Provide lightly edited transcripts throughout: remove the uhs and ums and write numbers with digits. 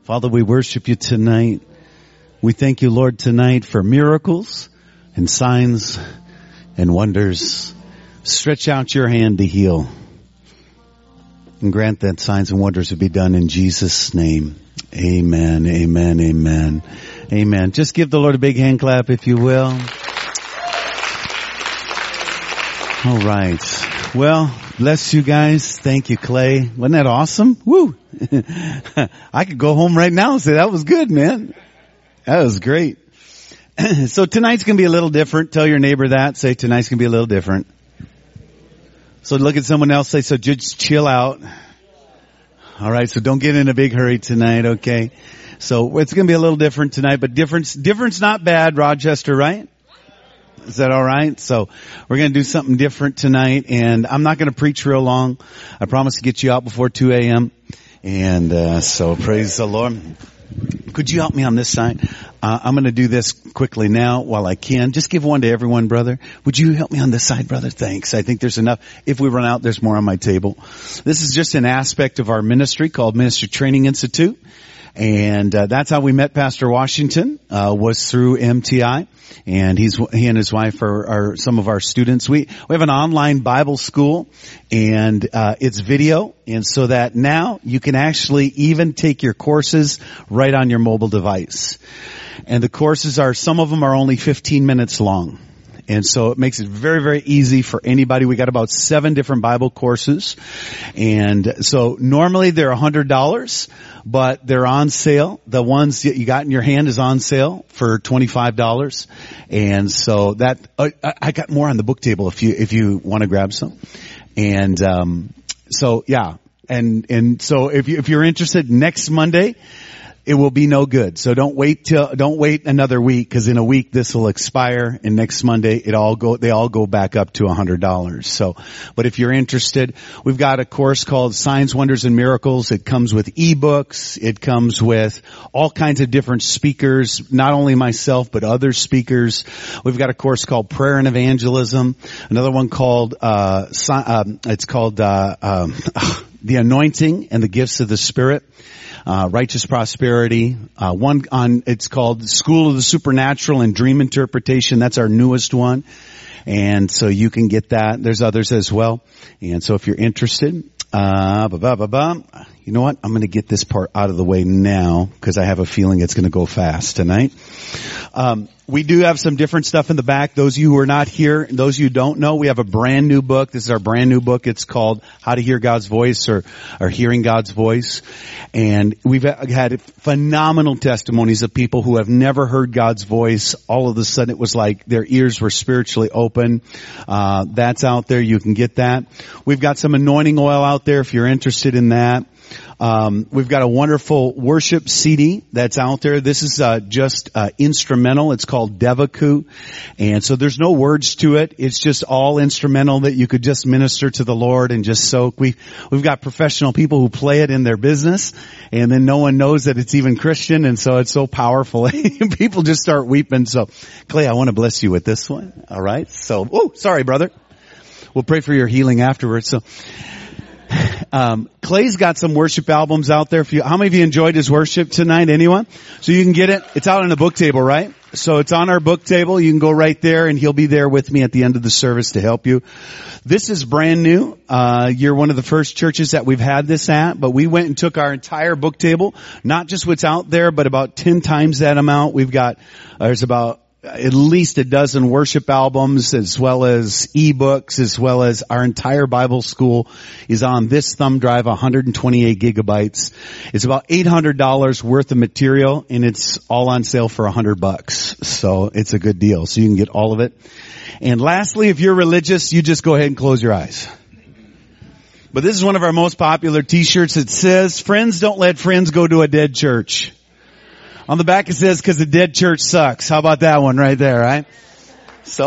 Father, we worship you tonight. We thank you, Lord, tonight for miracles and signs and wonders. Stretch out your hand to heal and grant that signs and wonders would be done in Jesus' name. Amen, amen, amen, amen. Just give the Lord a big hand clap if you will. All right. Well, bless you guys. Thank you, Clay. Wasn't that awesome? Woo! I could go home right now and say that was good, man. That was great. So tonight's going to be a little different. Tell your neighbor that. Say tonight's going to be a little different. So look at someone else. Say, so just chill out. All right. So don't get in a big hurry tonight. Okay. So it's going to be a little different tonight, but difference not bad, Rochester, right? Is that all right? So we're going to do something different tonight, and I'm not going to preach real long. I promise to get you out before 2 a.m. And so praise the Lord. Could you help me on this side? I'm going to do this quickly now while I can. Just give one to everyone, brother. Would you help me on this side, brother? Thanks. I think there's enough. If we run out, there's more on my table. This is just an aspect of our ministry called Ministry Training Institute. And that's how we met Pastor Washington, was through MTI. And he and his wife are some of our students. We have an online Bible school, and it's video, and so that now you can actually even take your courses right on your mobile device. And the courses some of them are only 15 minutes long. And so it makes it very, very easy for anybody. We got about 7 different Bible courses. And so normally they're $100, but they're on sale. The ones that you got in your hand is on sale for $25. And so that, I got more on the book table if you want to grab some. And, so yeah. And so if you're interested, next Monday, it will be no good. So don't wait another week, because in a week this will expire, and next Monday they all go back up to $100. So, but if you're interested, we've got a course called Signs, Wonders, and Miracles. It comes with ebooks. It comes with all kinds of different speakers, not only myself, but other speakers. We've got a course called Prayer and Evangelism. Another one called, it's called, The Anointing and the Gifts of the Spirit. Righteous Prosperity. It's called School of the Supernatural and Dream Interpretation. That's our newest one. And so you can get that. There's others as well. And so if you're interested, you know what? I'm going to get this part out of the way now, because I have a feeling it's going to go fast tonight. We do have some different stuff in the back. Those of you who are not here, those of you who don't know, we have a brand new book. This is our brand new book. It's called How to Hear God's Voice, or Hearing God's Voice. And we've had phenomenal testimonies of people who have never heard God's voice. All of a sudden it was like their ears were spiritually open. That's out there. You can get that. We've got some anointing oil out there if you're interested in that. We've got a wonderful worship CD that's out there. This is just instrumental. It's called Devaku. And so there's no words to it. It's just all instrumental that you could just minister to the Lord and just soak. We've got professional people who play it in their business, and then no one knows that it's even Christian, and so it's so powerful. People just start weeping. So, Clay, I want to bless you with this one. All right? So, sorry, brother. We'll pray for your healing afterwards. So, Clay's got some worship albums out there. How many of you enjoyed his worship tonight? Anyone? So you can get it. It's out on the book table, right? So it's on our book table. You can go right there, and he'll be there with me at the end of the service to help you. This is brand new. You're one of the first churches that we've had this at, but we went and took our entire book table, not just what's out there, but about 10 times that amount. There's about at least a dozen worship albums, as well as ebooks, as well as our entire Bible school is on this thumb drive, 128 gigabytes. It's about $800 worth of material, and it's all on sale for $100. So it's a good deal. So you can get all of it. And lastly, if you're religious, you just go ahead and close your eyes. But this is one of our most popular t-shirts. It says, "Friends, don't let friends go to a dead church." On the back it says, "'Cause the dead church sucks." How about that one right there, right? So,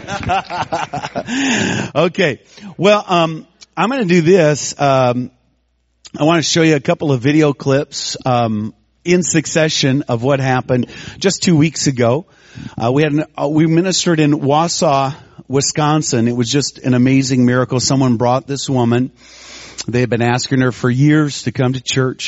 okay. Well, I'm going to do this. I want to show you a couple of video clips, in succession of what happened just 2 weeks ago. We ministered in Wausau, Wisconsin. It was just an amazing miracle. Someone brought this woman. They had been asking her for years to come to church.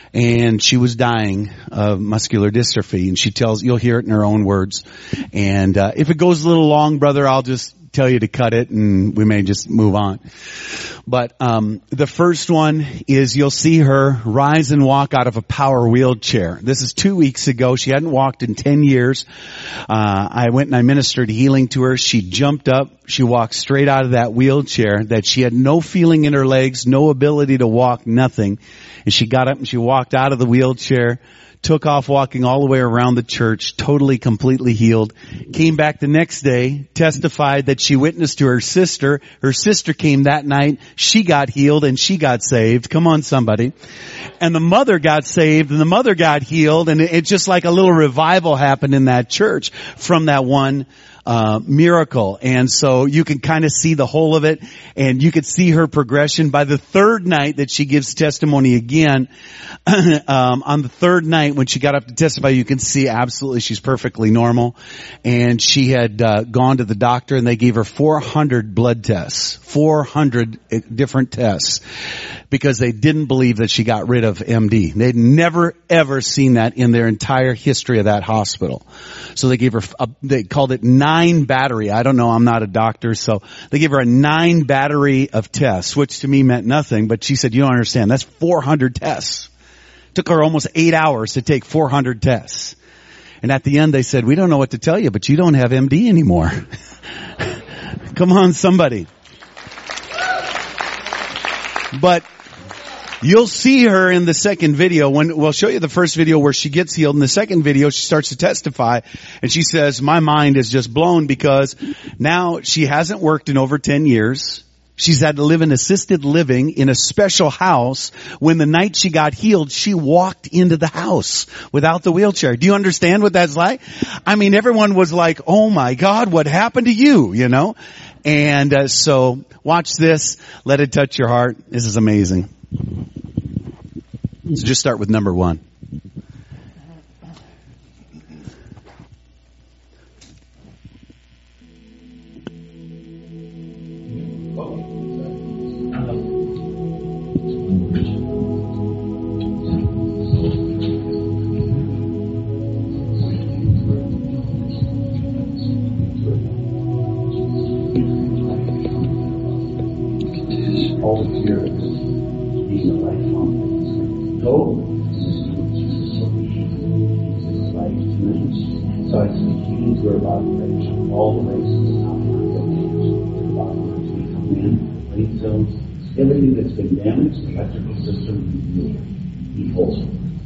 and she was dying of muscular dystrophy. And she tells, you'll hear it in her own words. And if it goes a little long, brother, I'll just tell you to cut it and we may just move on. But the first one is you'll see her rise and walk out of a power wheelchair. This is 2 weeks ago. She hadn't walked in 10 years. I went and I ministered healing to her. She jumped up. She walked straight out of that wheelchair that she had no feeling in her legs, no ability to walk, nothing. And she got up and she walked out of the wheelchair, took off walking all the way around the church, totally, completely healed. Came back the next day, testified that she witnessed to her sister. Her sister came that night. She got healed and she got saved. Come on, somebody. And the mother got saved and the mother got healed. And it's just like a little revival happened in that church from that one miracle. And so you can kind of see the whole of it, and you could see her progression. By the third night that she gives testimony again, on the third night when she got up to testify, you can see absolutely she's perfectly normal. And she had gone to the doctor and they gave her 400 blood tests, 400 different tests, because they didn't believe that she got rid of MD. They'd never ever seen that in their entire history of that hospital. So they gave her, they called it 9 battery. I don't know, I'm not a doctor, so they gave her a 9 battery of tests, which to me meant nothing, but she said, you don't understand, that's 400 tests. Took her almost 8 hours to take 400 tests. And at the end they said, we don't know what to tell you, but you don't have MD anymore. Come on, somebody. But you'll see her in the second video when we'll show you the first video where she gets healed. In the second video, she starts to testify and she says, my mind is just blown because now she hasn't worked in over 10 years. She's had to live in assisted living in a special house. When the night she got healed, she walked into the house without the wheelchair. Do you understand what that's like? I mean, everyone was like, oh my God, what happened to you? You know? And so watch this. Let it touch your heart. This is amazing. So just start with number 1. All the fear being a life form. Go. So I speak healing to our body right all the ways to the body come in, brain cells, everything that's been damaged, the electrical system, be whole.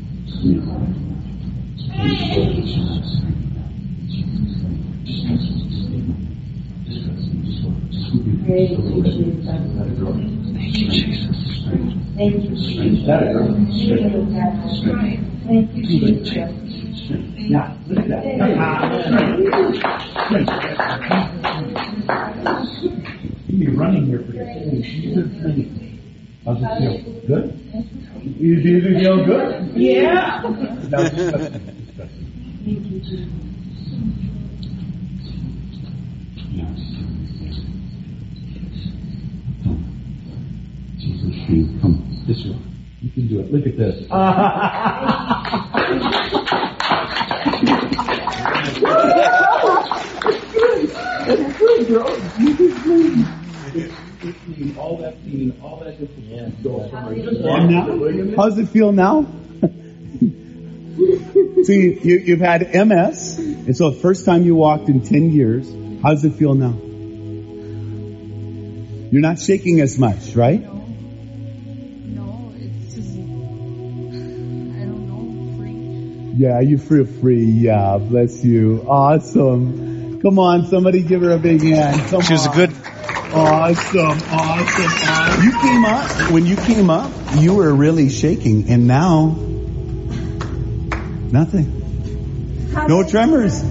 Thank you, Jesus. Thank you, Jesus. Thank you, Jesus. Now, look at that. You'll be running here for you. How's it feel? Good? You feel good? Yeah. Thank you, Jesus. Jesus, come this way. You can do it. Look at this. All that pain, all that different goes from her. And now? How's it feel now? See, you've had MS, and so the first time you walked in 10 years, how does it feel now? You're not shaking as much, right? No, it's just, I don't know, free. Yeah, you feel free. Yeah, bless you. Awesome. Come on, somebody give her a big hand. Come She was a on. good. Awesome. You came up, when you came up, you were really shaking, and now, nothing. No tremors.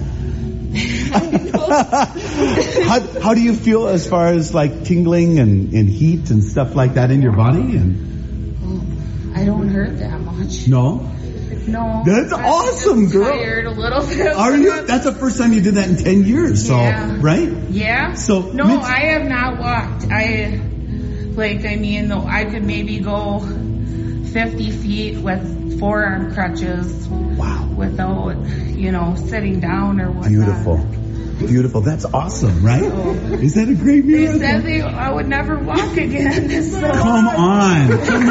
How do you feel as far as like tingling and heat and stuff like that in your body? And I don't hurt that much. no, No. that's I'm awesome, just girl. Tired a little bit. Are you? That's the first time you did that in 10 years. So Yeah. right? Yeah. So No, Mitch- I have not walked. I could maybe go 50 feet with forearm crutches. Wow. Without, sitting down or whatnot. Beautiful. That's awesome, right? Is that a great They miracle? said I would never walk again. So. Come on.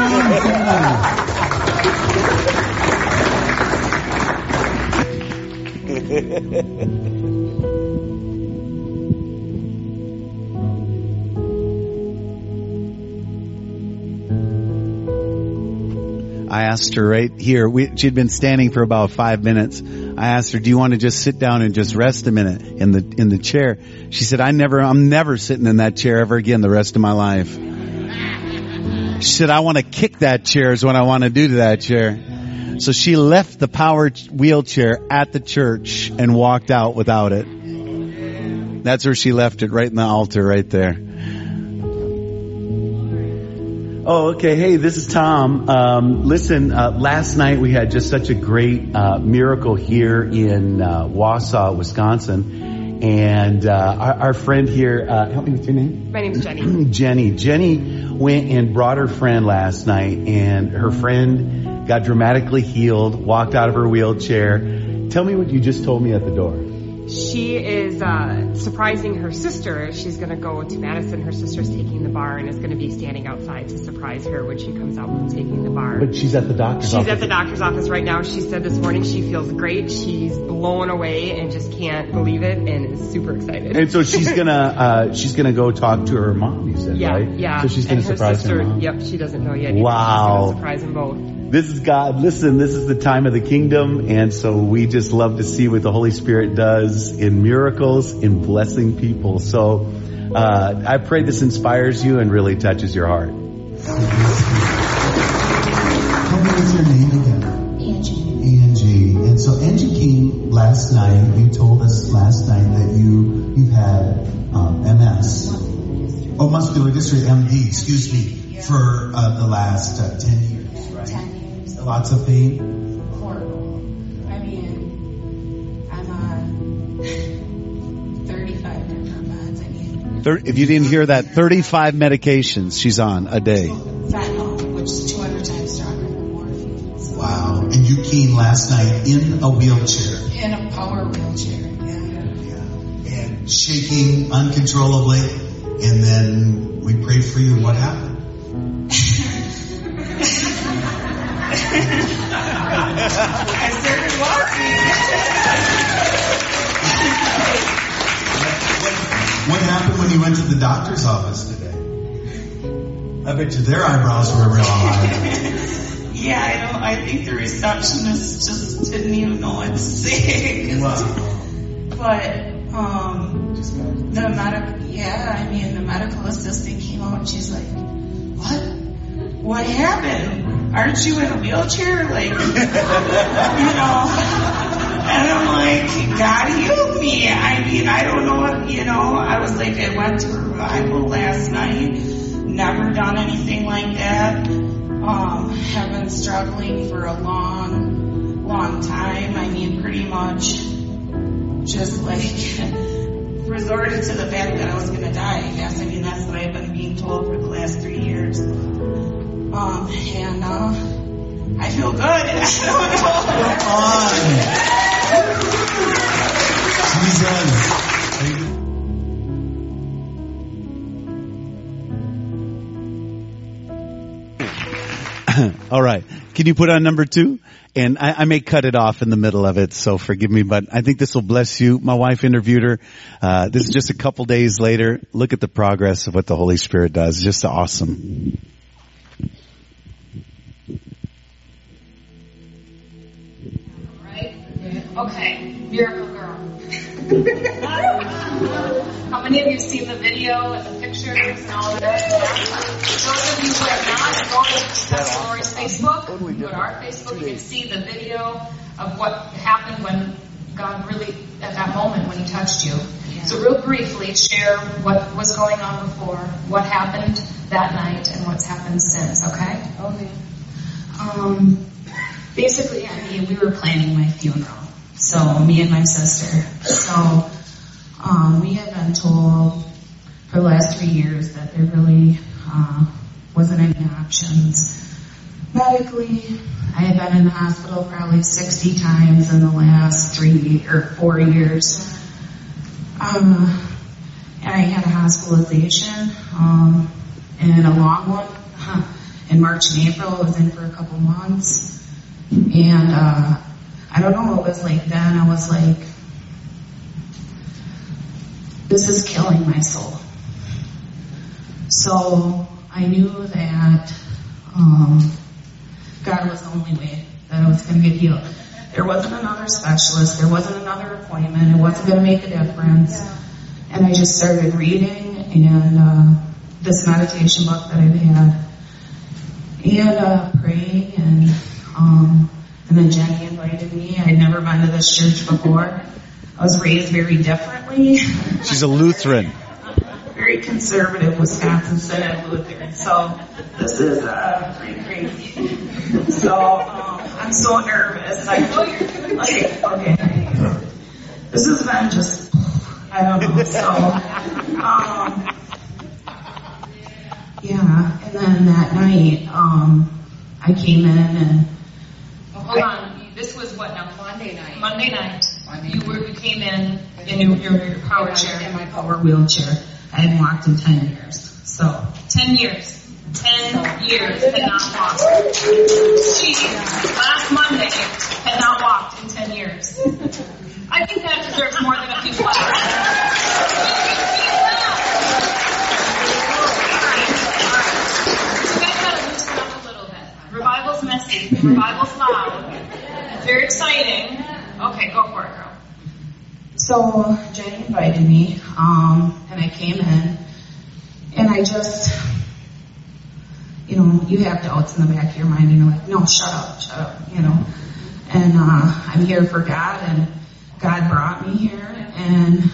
I asked her right here, she'd been standing for about 5 minutes. I asked her, do you want to just sit down and just rest a minute in the chair? She said, I'm never sitting in that chair ever again the rest of my life. She said, I want to kick that chair is what I want to do to that chair. So she left the power wheelchair at the church and walked out without it. That's where she left it, right in the altar right there. Oh, okay. Hey, this is Tom. Listen, last night we had just such a great miracle here in Wausau, Wisconsin. And our friend here, help me with your name. My name's Jenny. Jenny went and brought her friend last night, and her friend got dramatically healed, walked out of her wheelchair. Tell me what you just told me at the door. She is surprising her sister. She's going to go to Madison. Her sister's taking the bar and is going to be standing outside to surprise her when she comes out from taking the bar. But she's at the doctor's office. She's at the doctor's office right now. She said this morning she feels great. She's blown away and just can't believe it and is super excited. And so she's gonna go talk to her mom, you said, right? Yeah. So she's gonna surprise her mom. Yep, she doesn't know yet. Wow. She's going to surprise them both. This is God. Listen, this is the time of the kingdom, and so we just love to see what the Holy Spirit does in miracles, in blessing people. So I pray this inspires you and really touches your heart. Tell me what's your name again? Angie. And so Angie came last night. You told us last night that you had MS. Oh, muscular dystrophy, MD, excuse me, for the last 10 years, right? 10 years. Lots of pain? Horrible. I mean, I'm on 35 different meds. If you didn't hear that, 35 medications she's on a day. Fentanyl, which is 200 times stronger than morphine. So Wow. And you came last night in a wheelchair. in a power wheelchair, Yeah. And shaking uncontrollably. And then we prayed for you. What happened? I started walking. What happened when you went to the doctor's office today? I bet you their eyebrows were real high. Yeah, I think the receptionist just didn't even know what to say. Wow. But the medical assistant came out and she's like, what happened? Aren't you in a wheelchair? Like, and I'm like, God healed me. I mean, I don't know what, I was like, I went to revival last night, never done anything like that. Have been struggling for a long, long time. I mean, pretty much just like resorted to the fact that I was going to die, I guess. I mean, that's what I've been being told for the last 3 years. And I feel good. I don't Come on. Jesus. All right. Can you put on number 2? And I may cut it off in the middle of it, so forgive me, but I think this will bless you. My wife interviewed her. This is just a couple days later. Look at the progress of what the Holy Spirit does. Just awesome. Right? Okay. Miracle Girl. How many of you have seen the video and the pictures and all that? Those of you who have not, go to Pastor Lori's Facebook, go to our Facebook, you can see the video of what happened when God really, at that moment when He touched you. Yeah. So real briefly, share what was going on before, what happened that night, and what's happened since, okay? Okay. Basically, we were planning my funeral. So, me and my sister. So, we had been told for the last 3 years that there really wasn't any options. medically, I had been in the hospital probably 60 times in the last 3 or 4 years. And I had a hospitalization, and a long one. In March and April, I was in for a couple months. And I don't know, it was like then, I was like, this is killing my soul. So I knew that God was the only way that I was going to get healed. There wasn't another specialist. There wasn't another appointment. It wasn't going to make a difference. And I just started reading and this meditation book that I've had, and praying, and then Jenny invited me. I'd never been to this church before. I was raised very differently. She's a Lutheran. Very conservative Wisconsin Synod Lutheran. So this is pretty crazy. So I'm so nervous. Okay. This has been just, I don't know. So yeah. And then that night, I came in and. Hold on. This was what now? Monday night. Monday night. You came in your power chair. In my power wheelchair. I hadn't walked in 10 years. So 10 years. 10 years had not walked. She, last Monday, had not walked in 10 years. I think that deserves more than a few claps. You guys gotta loosen up a little bit. Revival's messy. Revival's loud. Very exciting. Okay, go for it, girl. So Jenny invited me, and I came in, and I just, you have doubts in the back of your mind, and you're like, no, shut up, and I'm here for God, and God brought me here, and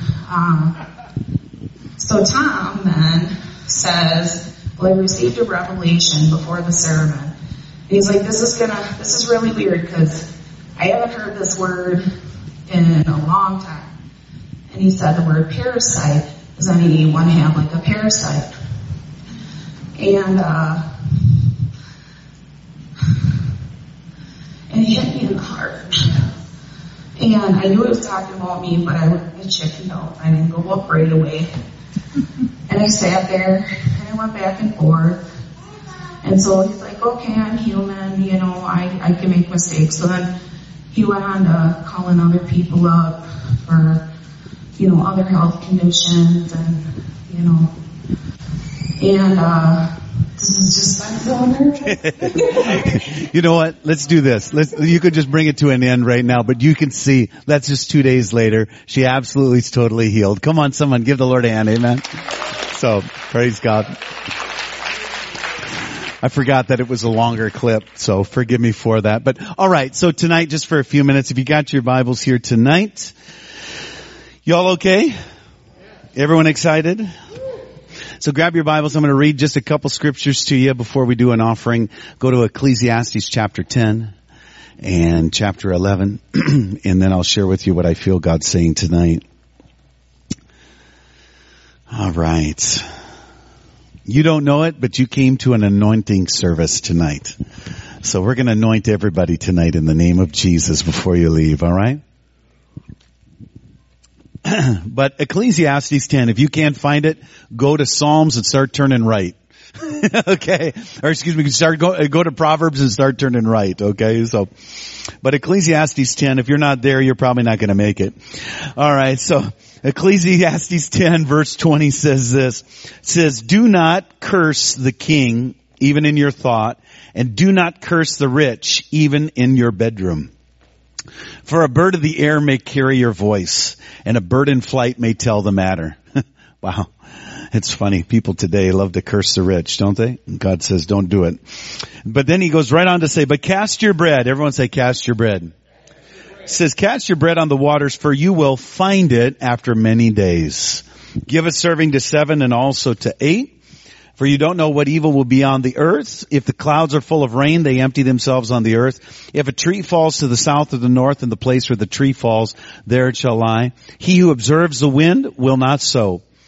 so Tom then says, well, I received a revelation before the sermon, and he's like, this is really weird, because I haven't heard this word in a long time. And he said the word parasite. Does anyone have like a parasite? And it hit me in the heart. And I knew he was talking about me, but I chickened out. I didn't go up right away. And I sat there, and I went back and forth. And so he's like, okay, I'm human, I can make mistakes. So then he went on to calling other people up for, other health conditions, and, this is just, I'm so nervous. You know what? Let's do this. You could just bring it to an end right now, but you can see that's just 2 days later. She absolutely is totally healed. Come on, someone, give the Lord a hand. Amen. So, praise God. I forgot that it was a longer clip, so forgive me for that. But all right, so tonight, just for a few minutes, if you got your Bibles here tonight, y'all okay? Everyone excited? So grab your Bibles. I'm going to read just a couple scriptures to you before we do an offering. Go to Ecclesiastes chapter 10 and chapter 11, and then I'll share with you what I feel God's saying tonight. All right. You don't know it, but you came to an anointing service tonight. So we're going to anoint everybody tonight in the name of Jesus before you leave, all right? But Ecclesiastes 10, if you can't find it, go to Psalms and start turning right. Okay? Or excuse me, go to Proverbs and start turning right, okay? So, but Ecclesiastes 10, if you're not there, you're probably not going to make it. All right, so Ecclesiastes 10 verse 20 says this. It says, do not curse the king, even in your thought, and do not curse the rich, even in your bedroom. For a bird of the air may carry your voice, and a bird in flight may tell the matter. Wow. It's funny. People today love to curse the rich, don't they? God says, don't do it. But then he goes right on to say, but cast your bread. Everyone say, cast your bread. It says, cast your bread on the waters, for you will find it after many days. Give a serving to 7 and also to 8. For you don't know what evil will be on the earth. If the clouds are full of rain, they empty themselves on the earth. If a tree falls to the south or the north, in the place where the tree falls, there it shall lie. He who observes the wind will not sow,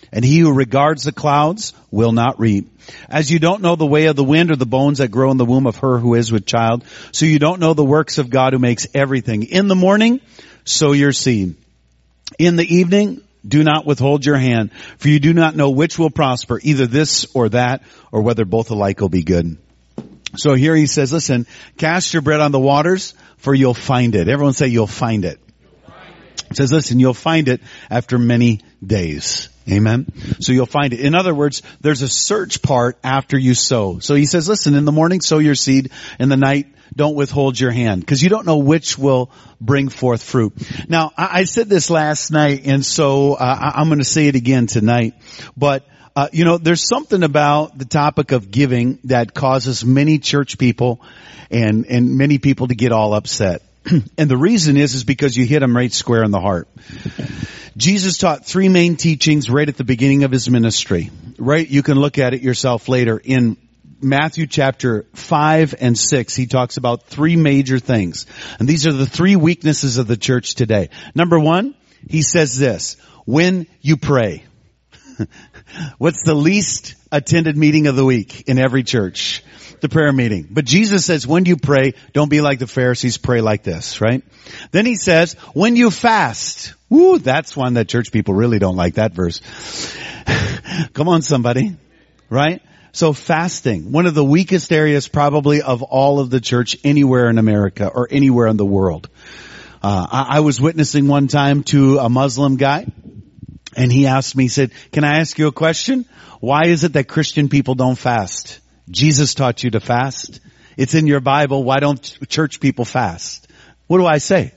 And he who regards the clouds will not reap. As you don't know the way of the wind or the bones that grow in the womb of her who is with child, so you don't know the works of God who makes everything. In the morning, sow your seed. In the evening, do not withhold your hand, for you do not know which will prosper, either this or that, or whether both alike will be good. So here he says, listen, cast your bread on the waters, for you'll find it. Everyone say you'll find it. It says, listen, you'll find it after many days. Amen. So you'll find it. In other words, there's a search part after you sow. So he says, listen, in the morning, sow your seed. In the night, don't withhold your hand, because you don't know which will bring forth fruit. Now, I said this last night, and so I'm going to say it again tonight. But there's something about the topic of giving that causes many church people and many people to get all upset. And the reason is because you hit them right square in the heart. Jesus taught three main teachings right at the beginning of his ministry. Right? You can look at it yourself later. In Matthew chapter 5 and 6, he talks about three major things. And these are the three weaknesses of the church today. Number one, he says this, when you pray. What's the least attended meeting of the week in every church? The prayer meeting. But Jesus says, when you pray, don't be like the Pharisees, pray like this, right? Then he says, when you fast. Woo, that's one that church people really don't like, that verse. Come on, somebody. Right? So fasting, one of the weakest areas probably of all of the church anywhere in America or anywhere in the world. I was witnessing one time to a Muslim guy, and he asked me, he said, can I ask you a question? Why is it that Christian people don't fast? Jesus taught you to fast. It's in your Bible. Why don't church people fast? What do I say?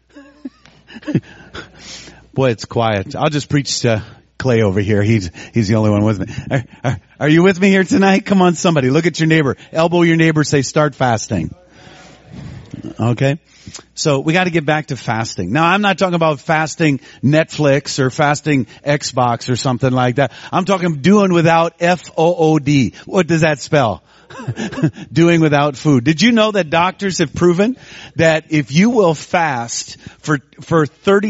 Boy, it's quiet. I'll just preach to Clay over here. He's the only one with me. Are you with me here tonight? Come on, somebody. Look at your neighbor. Elbow your neighbor. Say, start fasting. Okay? So we got to get back to fasting. Now, I'm not talking about fasting Netflix or fasting Xbox or something like that. I'm talking doing without FOOD. What does that spell? Doing without food. Did you know that doctors have proven that if you will fast for 3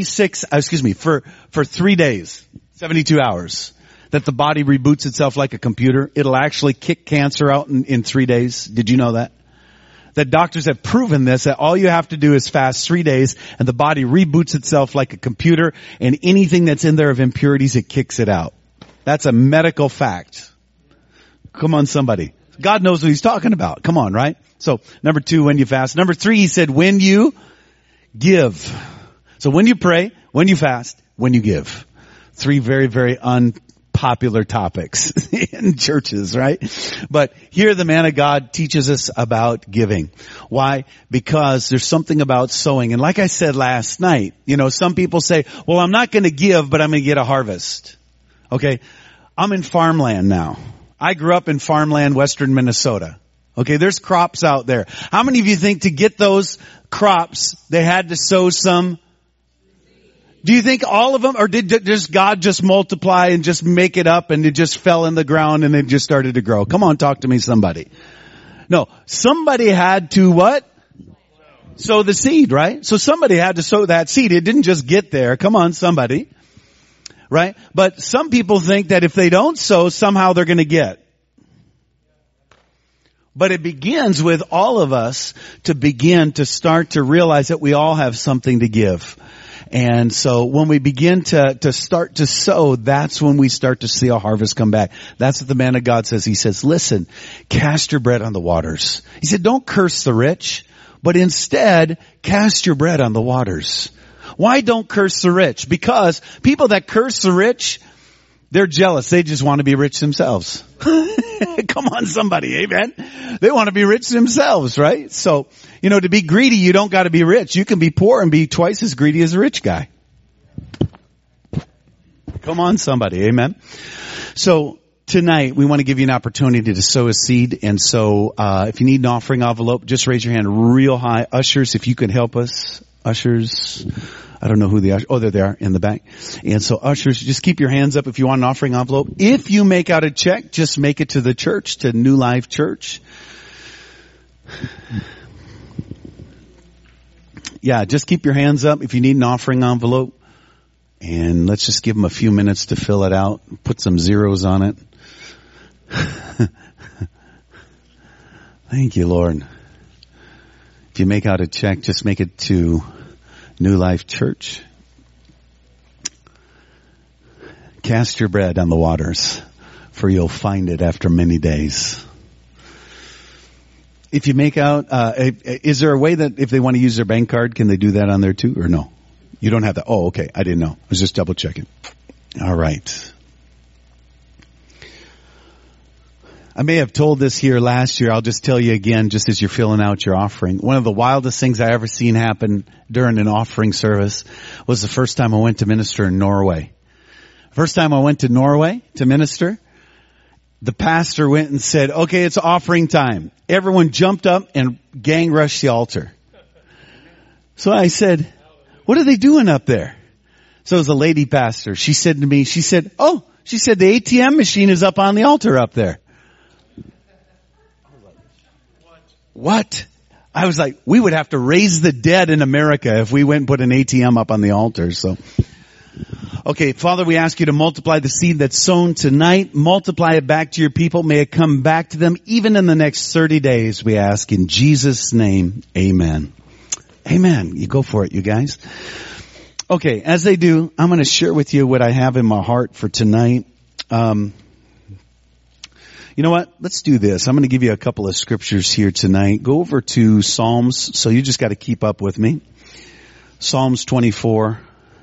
days, 72 hours, that the body reboots itself like a computer? It'll actually kick cancer out in 3 days. Did you know that? That doctors have proven this, that all you have to do is fast 3 days and the body reboots itself like a computer, and anything that's in there of impurities, it kicks it out. That's a medical fact. Come on, somebody. God knows what he's talking about. Come on, right? So, number 2, when you fast. Number 3, he said, when you give. So when you pray, when you fast, when you give. 3 very, very unpopular topics in churches, right? But here the man of God teaches us about giving. Why? Because there's something about sowing. And like I said last night, some people say, well, I'm not going to give, but I'm going to get a harvest. Okay. I'm in farmland now. I grew up in farmland, western Minnesota. Okay. There's crops out there. How many of you think to get those crops, they had to sow some? Do you think all of them, or did just God just multiply and just make it up and it just fell in the ground and it just started to grow? Come on, talk to me, somebody. No, somebody had to what? Sow the seed, right? So somebody had to sow that seed. It didn't just get there. Come on, somebody. Right? But some people think that if they don't sow, somehow they're going to get. But it begins with all of us to begin to start to realize that we all have something to give. And so when we begin to start to sow, that's when we start to see a harvest come back. That's what the man of God says. He says, listen, cast your bread on the waters. He said, don't curse the rich, but instead cast your bread on the waters. Why don't curse the rich? Because people that curse the rich, they're jealous. They just want to be rich themselves. Come on, somebody. Amen. They want to be rich themselves, right? So, to be greedy, you don't got to be rich. You can be poor and be twice as greedy as a rich guy. Come on, somebody. Amen. So tonight we want to give you an opportunity to sow a seed. And so, if you need an offering envelope, just raise your hand real high. Ushers, if you could help us. Ushers. I don't know who the ushers. Oh, they're there in the back. And so ushers, just keep your hands up if you want an offering envelope. If you make out a check, just make it to the church, to New Life Church. Yeah, just keep your hands up if you need an offering envelope. And let's just give them a few minutes to fill it out. Put some zeros on it. Thank you, Lord. If you make out a check, just make it to New Life Church. Cast your bread on the waters, for you'll find it after many days. If you make out, is there a way that if they want to use their bank card, can they do that on there too, or no? You don't have that. Oh, okay. I didn't know. I was just double checking. All right. I may have told this here last year. I'll just tell you again, just as you're filling out your offering. One of the wildest things I ever seen happen during an offering service was the first time I went to minister in Norway. First time I went to Norway to minister, the pastor went and said, okay, it's offering time. Everyone jumped up and gang rushed the altar. So I said, what are they doing up there? So it was a lady pastor. She said to me, the ATM machine is up on the altar up there. What? I was like, we would have to raise the dead in America if we went and put an ATM up on the altar. So, okay, Father, we ask you to multiply the seed that's sown tonight. Multiply it back to your people. May it come back to them even in the next 30 days, we ask in Jesus' name. Amen. Amen. You go for it, you guys. Okay, as they do, I'm going to share with you what I have in my heart for tonight. You know what? Let's do this. I'm going to give you a couple of scriptures here tonight. Go over to Psalms. So you just got to keep up with me. Psalms 24.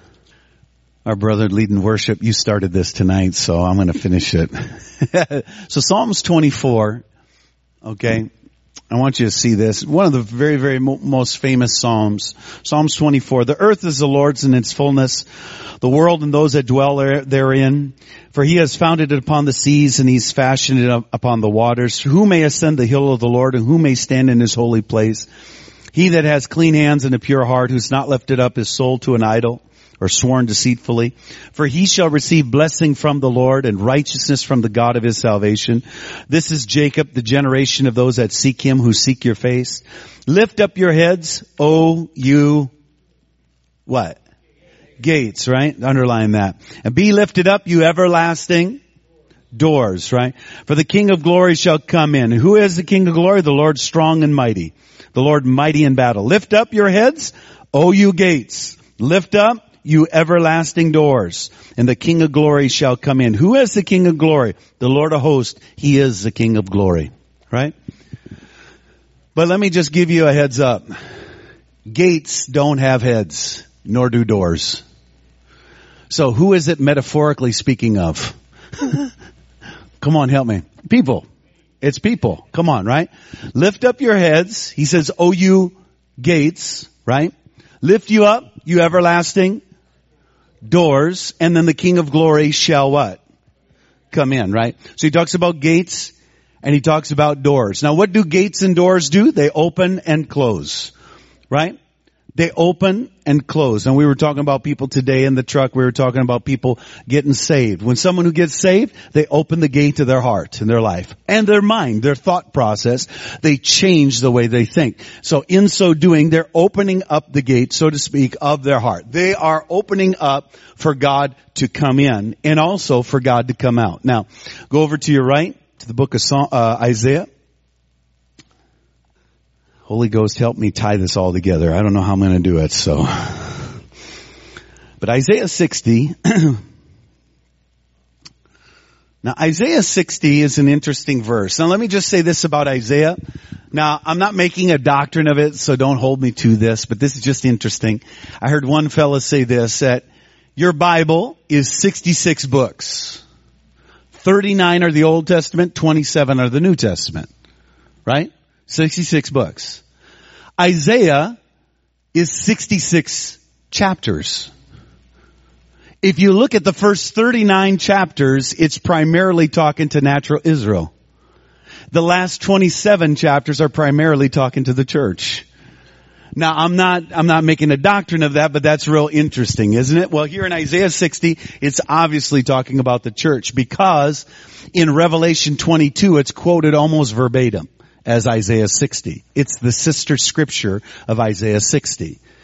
Our brother leading worship, you started this tonight, so I'm going to finish it. So Psalms 24. Okay. I want you to see this. One of the very, very most famous Psalms. Psalms 24. The earth is the Lord's in its fullness, the world and those that dwell therein. For he has founded it upon the seas, and he's fashioned it upon the waters. Who may ascend the hill of the Lord, and who may stand in his holy place? He that has clean hands and a pure heart, who's not lifted up his soul to an idol, or sworn deceitfully. For he shall receive blessing from the Lord and righteousness from the God of his salvation. This is Jacob, the generation of those that seek him, who seek your face. Lift up your heads, O you, what? Gates, right? Underline that. And be lifted up, you everlasting doors, right? For the King of glory shall come in. Who is the King of glory? The Lord strong and mighty. The Lord mighty in battle. Lift up your heads, O you gates. Lift up, you everlasting doors, and the King of glory shall come in. Who is the King of glory? The Lord of hosts. He is the King of glory, right? But let me just give you a heads up. Gates don't have heads, nor do doors. So who is it metaphorically speaking of? Come on, help me. People. It's people. Come on, right? Lift up your heads. He says, O you gates, right? Lift you up, you everlasting doors, and then the King of glory shall what? Come in, right? So he talks about gates and he talks about doors. Now what do gates and doors do? They open and close, right? They open and close. And we were talking about people today in the truck. We were talking about people getting saved. When someone who gets saved, they open the gate to their heart and their life and their mind, their thought process. They change the way they think. So in so doing, they're opening up the gate, so to speak, of their heart. They are opening up for God to come in and also for God to come out. Now, go over to your right to the book of Isaiah. Holy Ghost, help me tie this all together. I don't know how I'm going to do it, so. But Isaiah 60. Now, Isaiah 60 is an interesting verse. Now, let me just say this about Isaiah. Now, I'm not making a doctrine of it, so don't hold me to this, but this is just interesting. I heard one fella say this, that your Bible is 66 books. 39 are the Old Testament, 27 are the New Testament. Right? 66 books. Isaiah is 66 chapters. If you look at the first 39 chapters, it's primarily talking to natural Israel. The last 27 chapters are primarily talking to the church. Now, I'm not making a doctrine of that, but that's real interesting, isn't it? Well, here in Isaiah 60, it's obviously talking about the church because in Revelation 22, it's quoted almost verbatim as Isaiah 60. It's the sister scripture of Isaiah 60.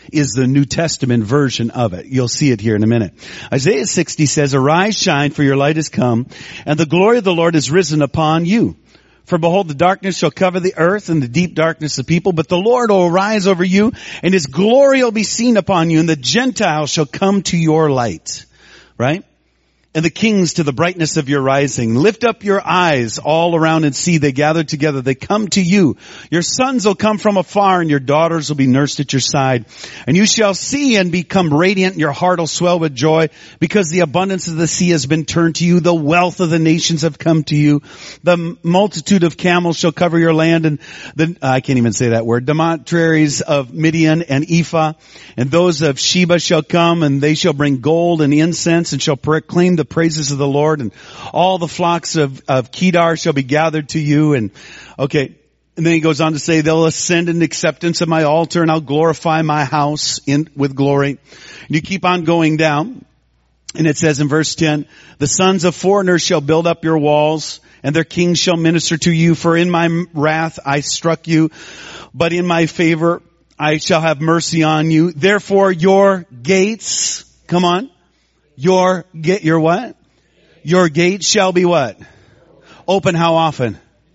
is the New Testament version of it. You'll see it here in a minute. Isaiah 60 says, "Arise, shine, for your light is come, and the glory of the Lord is risen upon you. For behold, the darkness shall cover the earth, and the deep darkness the people. But the Lord will arise over you, and his glory will be seen upon you, and the Gentiles shall come to your light." Right? "And the kings to the brightness of your rising. Lift up your eyes all around and see. They gather together. They come to you. Your sons will come from afar, and your daughters will be nursed at your side. And you shall see and become radiant, and your heart will swell with joy, because the abundance of the sea has been turned to you. The wealth of the nations have come to you. The multitude of camels shall cover your land, and I can't even say that word, demonstraries of Midian and Ephah. And those of Sheba shall come, and they shall bring gold and incense, and shall proclaim the praises of the Lord, and all the flocks of Kedar shall be gathered to you." And okay. And then he goes on to say, "They'll ascend in acceptance of my altar, and I'll glorify my house with glory." And you keep on going down. And it says in verse 10, "The sons of foreigners shall build up your walls, and their kings shall minister to you. For in my wrath I struck you, but in my favor I shall have mercy on you. Therefore your gates," come on, your what? "Your gates shall be" what? "Open." How often?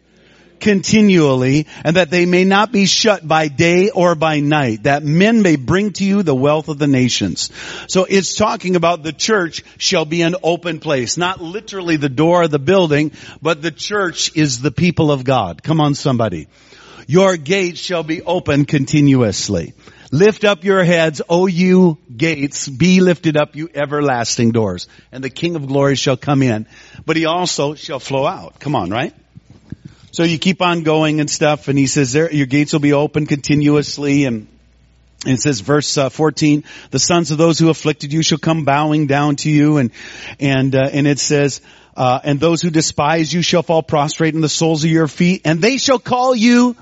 "Continually, and that they may not be shut by day or by night, that men may bring to you the wealth of the nations." So it's talking about the church shall be an open place. Not literally the door of the building, but the church is the people of God. Come on, somebody. "Your gates shall be open continuously. Lift up your heads, O you gates, be lifted up, you everlasting doors. And the King of glory shall come in, but he also shall flow out." Come on, right? So you keep on going and stuff, and he says there, your gates will be open continuously, and it says verse 14, "The sons of those who afflicted you shall come bowing down to you," and it says, "And those who despise you shall fall prostrate in the soles of your feet, and they shall call you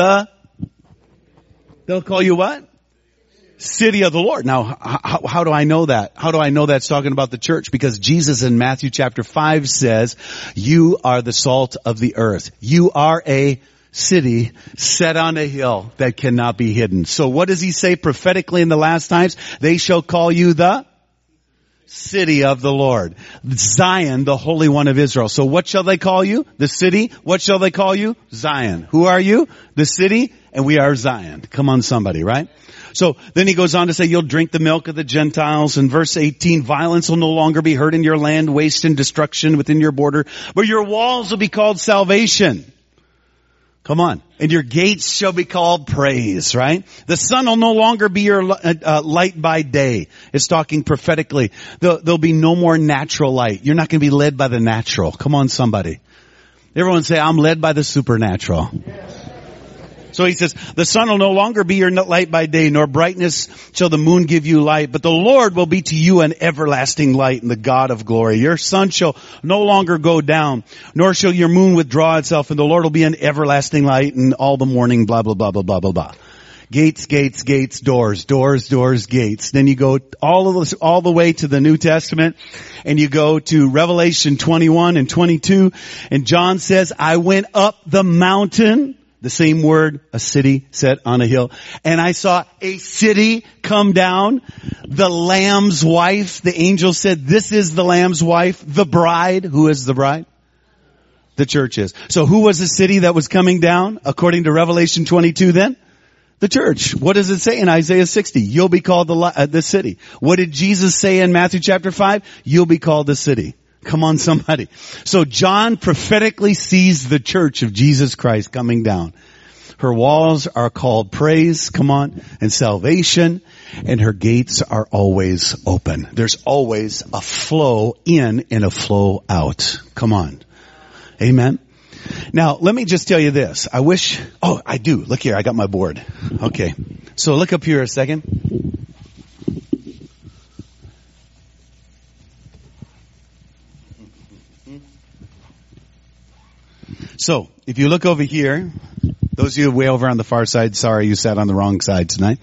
they'll call you what? City of the Lord." Now, how do I know that? How do I know that's talking about the church? Because Jesus in Matthew chapter 5 says, "You are the salt of the earth. You are a city set on a hill that cannot be hidden." So what does he say prophetically in the last times? They shall call you the city of the Lord. Zion, the Holy One of Israel. So what shall they call you? The city. What shall they call you? Zion. Who are you? The city, and we are Zion. Come on, somebody, right? So then he goes on to say, "You'll drink the milk of the Gentiles." In verse 18, "Violence will no longer be heard in your land, waste and destruction within your border, but your walls will be called salvation." Come on. "And your gates shall be called praise," right? "The sun will no longer be your light by day." It's talking prophetically. There'll be no more natural light. You're not going to be led by the natural. Come on, somebody. Everyone say, "I'm led by the supernatural." So he says, "The sun will no longer be your light by day, nor brightness shall the moon give you light. But the Lord will be to you an everlasting light, and the God of glory. Your sun shall no longer go down, nor shall your moon withdraw itself. And the Lord will be an everlasting light, and all the morning, blah, blah, blah, blah, blah, blah, blah." Gates, gates, gates, doors, doors, doors, gates. Then you go all the way to the New Testament, and you go to Revelation 21 and 22. And John says, "I went up the mountain," the same word, a city set on a hill, "and I saw a city come down, the Lamb's wife." The angel said, "This is the Lamb's wife, the bride." Who is the bride? The church is. So who was the city that was coming down according to Revelation 22 then? The church. What does it say in Isaiah 60? You'll be called the city. What did Jesus say in Matthew chapter 5? You'll be called the city. Come on, somebody. So John prophetically sees the church of Jesus Christ coming down. Her walls are called praise, come on, and salvation, and her gates are always open. There's always a flow in and a flow out. Come on. Amen. Now, let me just tell you this. I do. Look here, I got my board. Okay. So look up here a second. So, if you look over here, those of you way over on the far side, sorry, you sat on the wrong side tonight.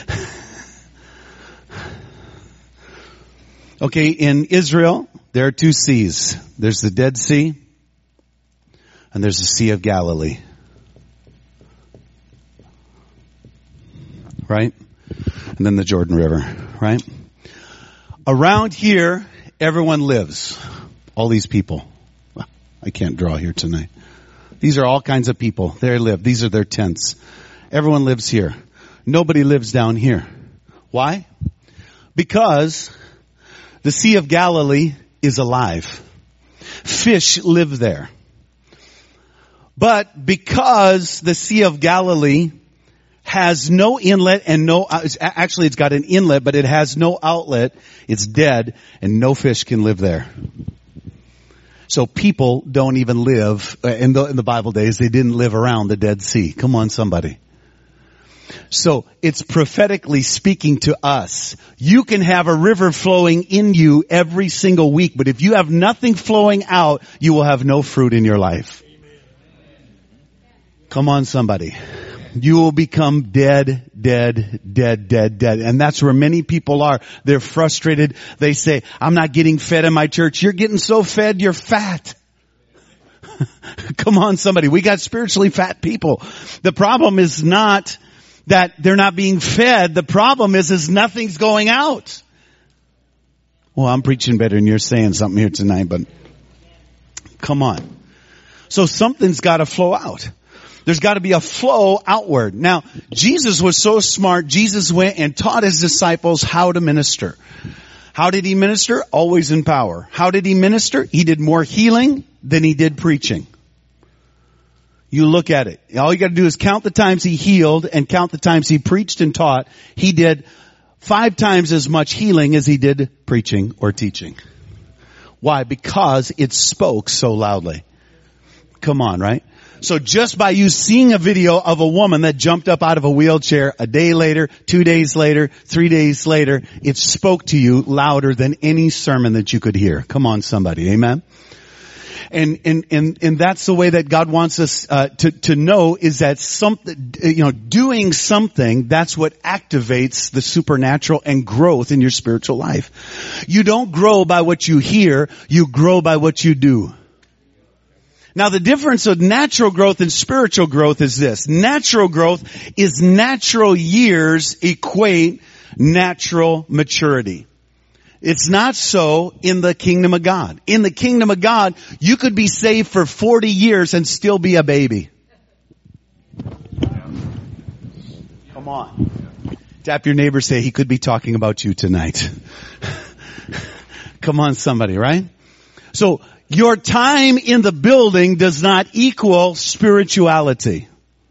Okay, in Israel, there are two seas. There's the Dead Sea, and there's the Sea of Galilee. Right? and then the Jordan River, right? Around here, everyone lives. All these people. Well, I can't draw here tonight. These are all kinds of people. They live. These are their tents. Everyone lives here. Nobody lives down here. Why? Because the Sea of Galilee is alive. Fish live there. But because the Sea of Galilee has no inlet and actually it's got an inlet, but it has no outlet, it's dead, and no fish can live there. So people don't even live, in the Bible days, they didn't live around the Dead Sea. Come on, somebody. So it's prophetically speaking to us. You can have a river flowing in you every single week, but if you have nothing flowing out, you will have no fruit in your life. Come on, somebody. You will become dead. And that's where many people are. They're frustrated. They say, I'm not getting fed in my church. You're getting so fed, you're fat. Come on, somebody. We got spiritually fat people. The problem is not that they're not being fed. The problem is nothing's going out. Well, I'm preaching better than you're saying something here tonight, but come on. So something's got to flow out. There's got to be a flow outward. Now, Jesus was so smart. Jesus went and taught his disciples how to minister. How did he minister? Always in power. How did he minister? He did more healing than he did preaching. You look at it. All you got to do is count the times he healed and count the times he preached and taught. He did 5 times as much healing as he did preaching or teaching. Why? Because it spoke so loudly. Come on, right? So just by you seeing a video of a woman that jumped up out of a wheelchair a day later, 2 days later, 3 days later, it spoke to you louder than any sermon that you could hear. Come on, somebody. Amen. And that's the way that God wants us to know, is that something, doing something, that's what activates the supernatural and growth in your spiritual life. You don't grow by what you hear, you grow by what you do. Now the difference of natural growth and spiritual growth is this. Natural growth is natural years equate natural maturity. It's not so in the kingdom of God. In the kingdom of God, you could be saved for 40 years and still be a baby. Come on. Tap your neighbor, say, he could be talking about you tonight. Come on, somebody, right? So, your time in the building does not equal spirituality.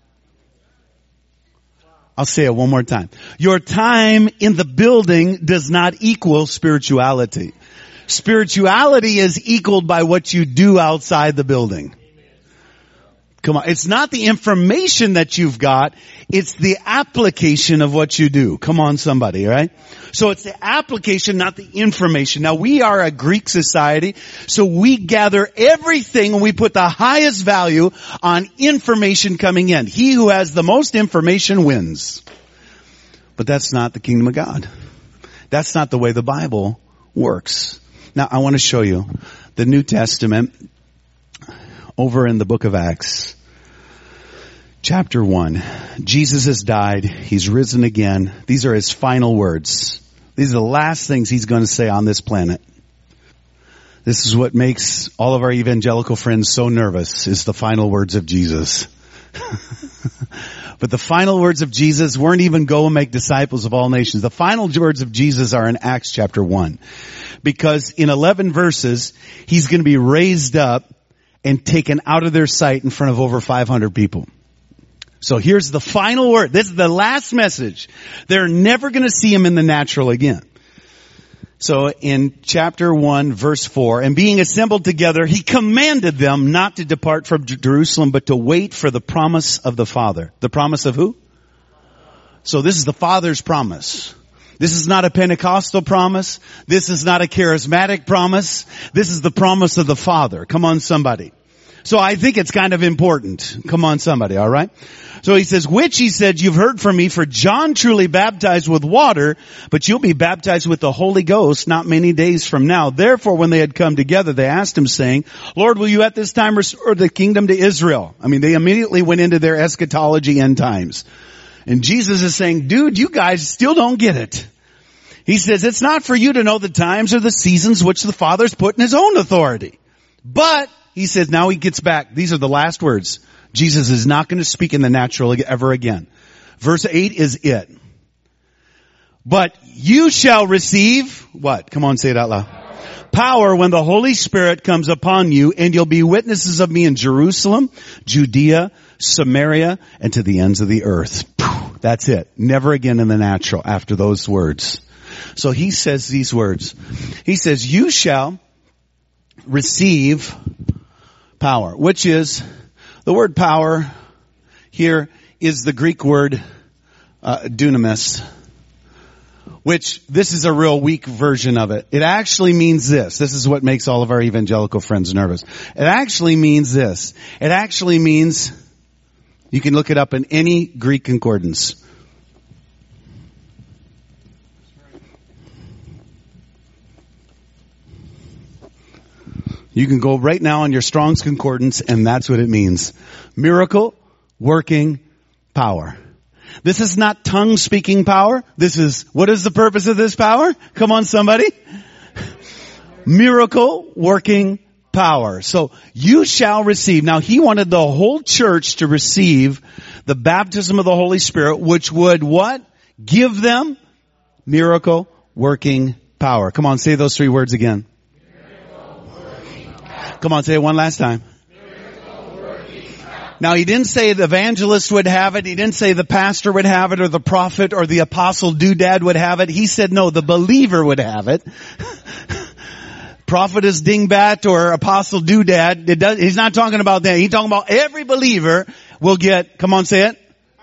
I'll say it one more time. Your time in the building does not equal spirituality. Spirituality is equaled by what you do outside the building. Come on. It's not the information that you've got. It's the application of what you do. Come on, somebody, right? So it's the application, not the information. Now we are a Greek society, so we gather everything and we put the highest value on information coming in. He who has the most information wins. But that's not the kingdom of God. That's not the way the Bible works. Now I want to show you the New Testament over in the book of Acts. Chapter 1. Jesus has died. He's risen again. These are his final words. These are the last things he's going to say on this planet. This is what makes all of our evangelical friends so nervous, is the final words of Jesus. But the final words of Jesus weren't even go and make disciples of all nations. The final words of Jesus are in Acts chapter 1. Because in 11 verses, he's going to be raised up and taken out of their sight in front of over 500 people. So here's the final word. This is the last message. They're never going to see him in the natural again. So in chapter 1, verse 4, and being assembled together, he commanded them not to depart from Jerusalem, but to wait for the promise of the Father. The promise of who? So this is the Father's promise. This is not a Pentecostal promise. This is not a charismatic promise. This is the promise of the Father. Come on, somebody. So I think it's kind of important. Come on, somebody, all right? So he says, which he said, you've heard from me, for John truly baptized with water, but you'll be baptized with the Holy Ghost not many days from now. Therefore, when they had come together, they asked him, saying, Lord, will you at this time restore the kingdom to Israel? I mean, they immediately went into their eschatology end times. And Jesus is saying, dude, you guys still don't get it. He says, it's not for you to know the times or the seasons which the Father's put in his own authority. But, he says, now he gets back. These are the last words. Jesus is not going to speak in the natural ever again. Verse 8 is it. But you shall receive, what? Come on, say it out loud. Power when the Holy Spirit comes upon you, and you'll be witnesses of me in Jerusalem, Judea, Samaria, and to the ends of the earth. That's it. Never again in the natural after those words. So he says these words. He says, you shall receive power, which is, the word power here is the Greek word dunamis, which this is a real weak version of it. It actually means this. This is what makes all of our evangelical friends nervous. It actually means this. It actually means, you can look it up in any Greek concordance. You can go right now on your Strong's Concordance, and that's what it means. Miracle, working, power. This is not tongue-speaking power. This is, what is the purpose of this power? Come on, somebody. Miracle, working, power. So, you shall receive. Now, he wanted the whole church to receive the baptism of the Holy Spirit, which would what? Give them miracle, working, power. Come on, say those three words again. Come on, say it one last time. Now, he didn't say the evangelist would have it. He didn't say the pastor would have it, or the prophet or the apostle doodad would have it. He said, no, the believer would have it. Prophetess dingbat or apostle doodad. He's not talking about that. He's talking about every believer will get, come on, say it.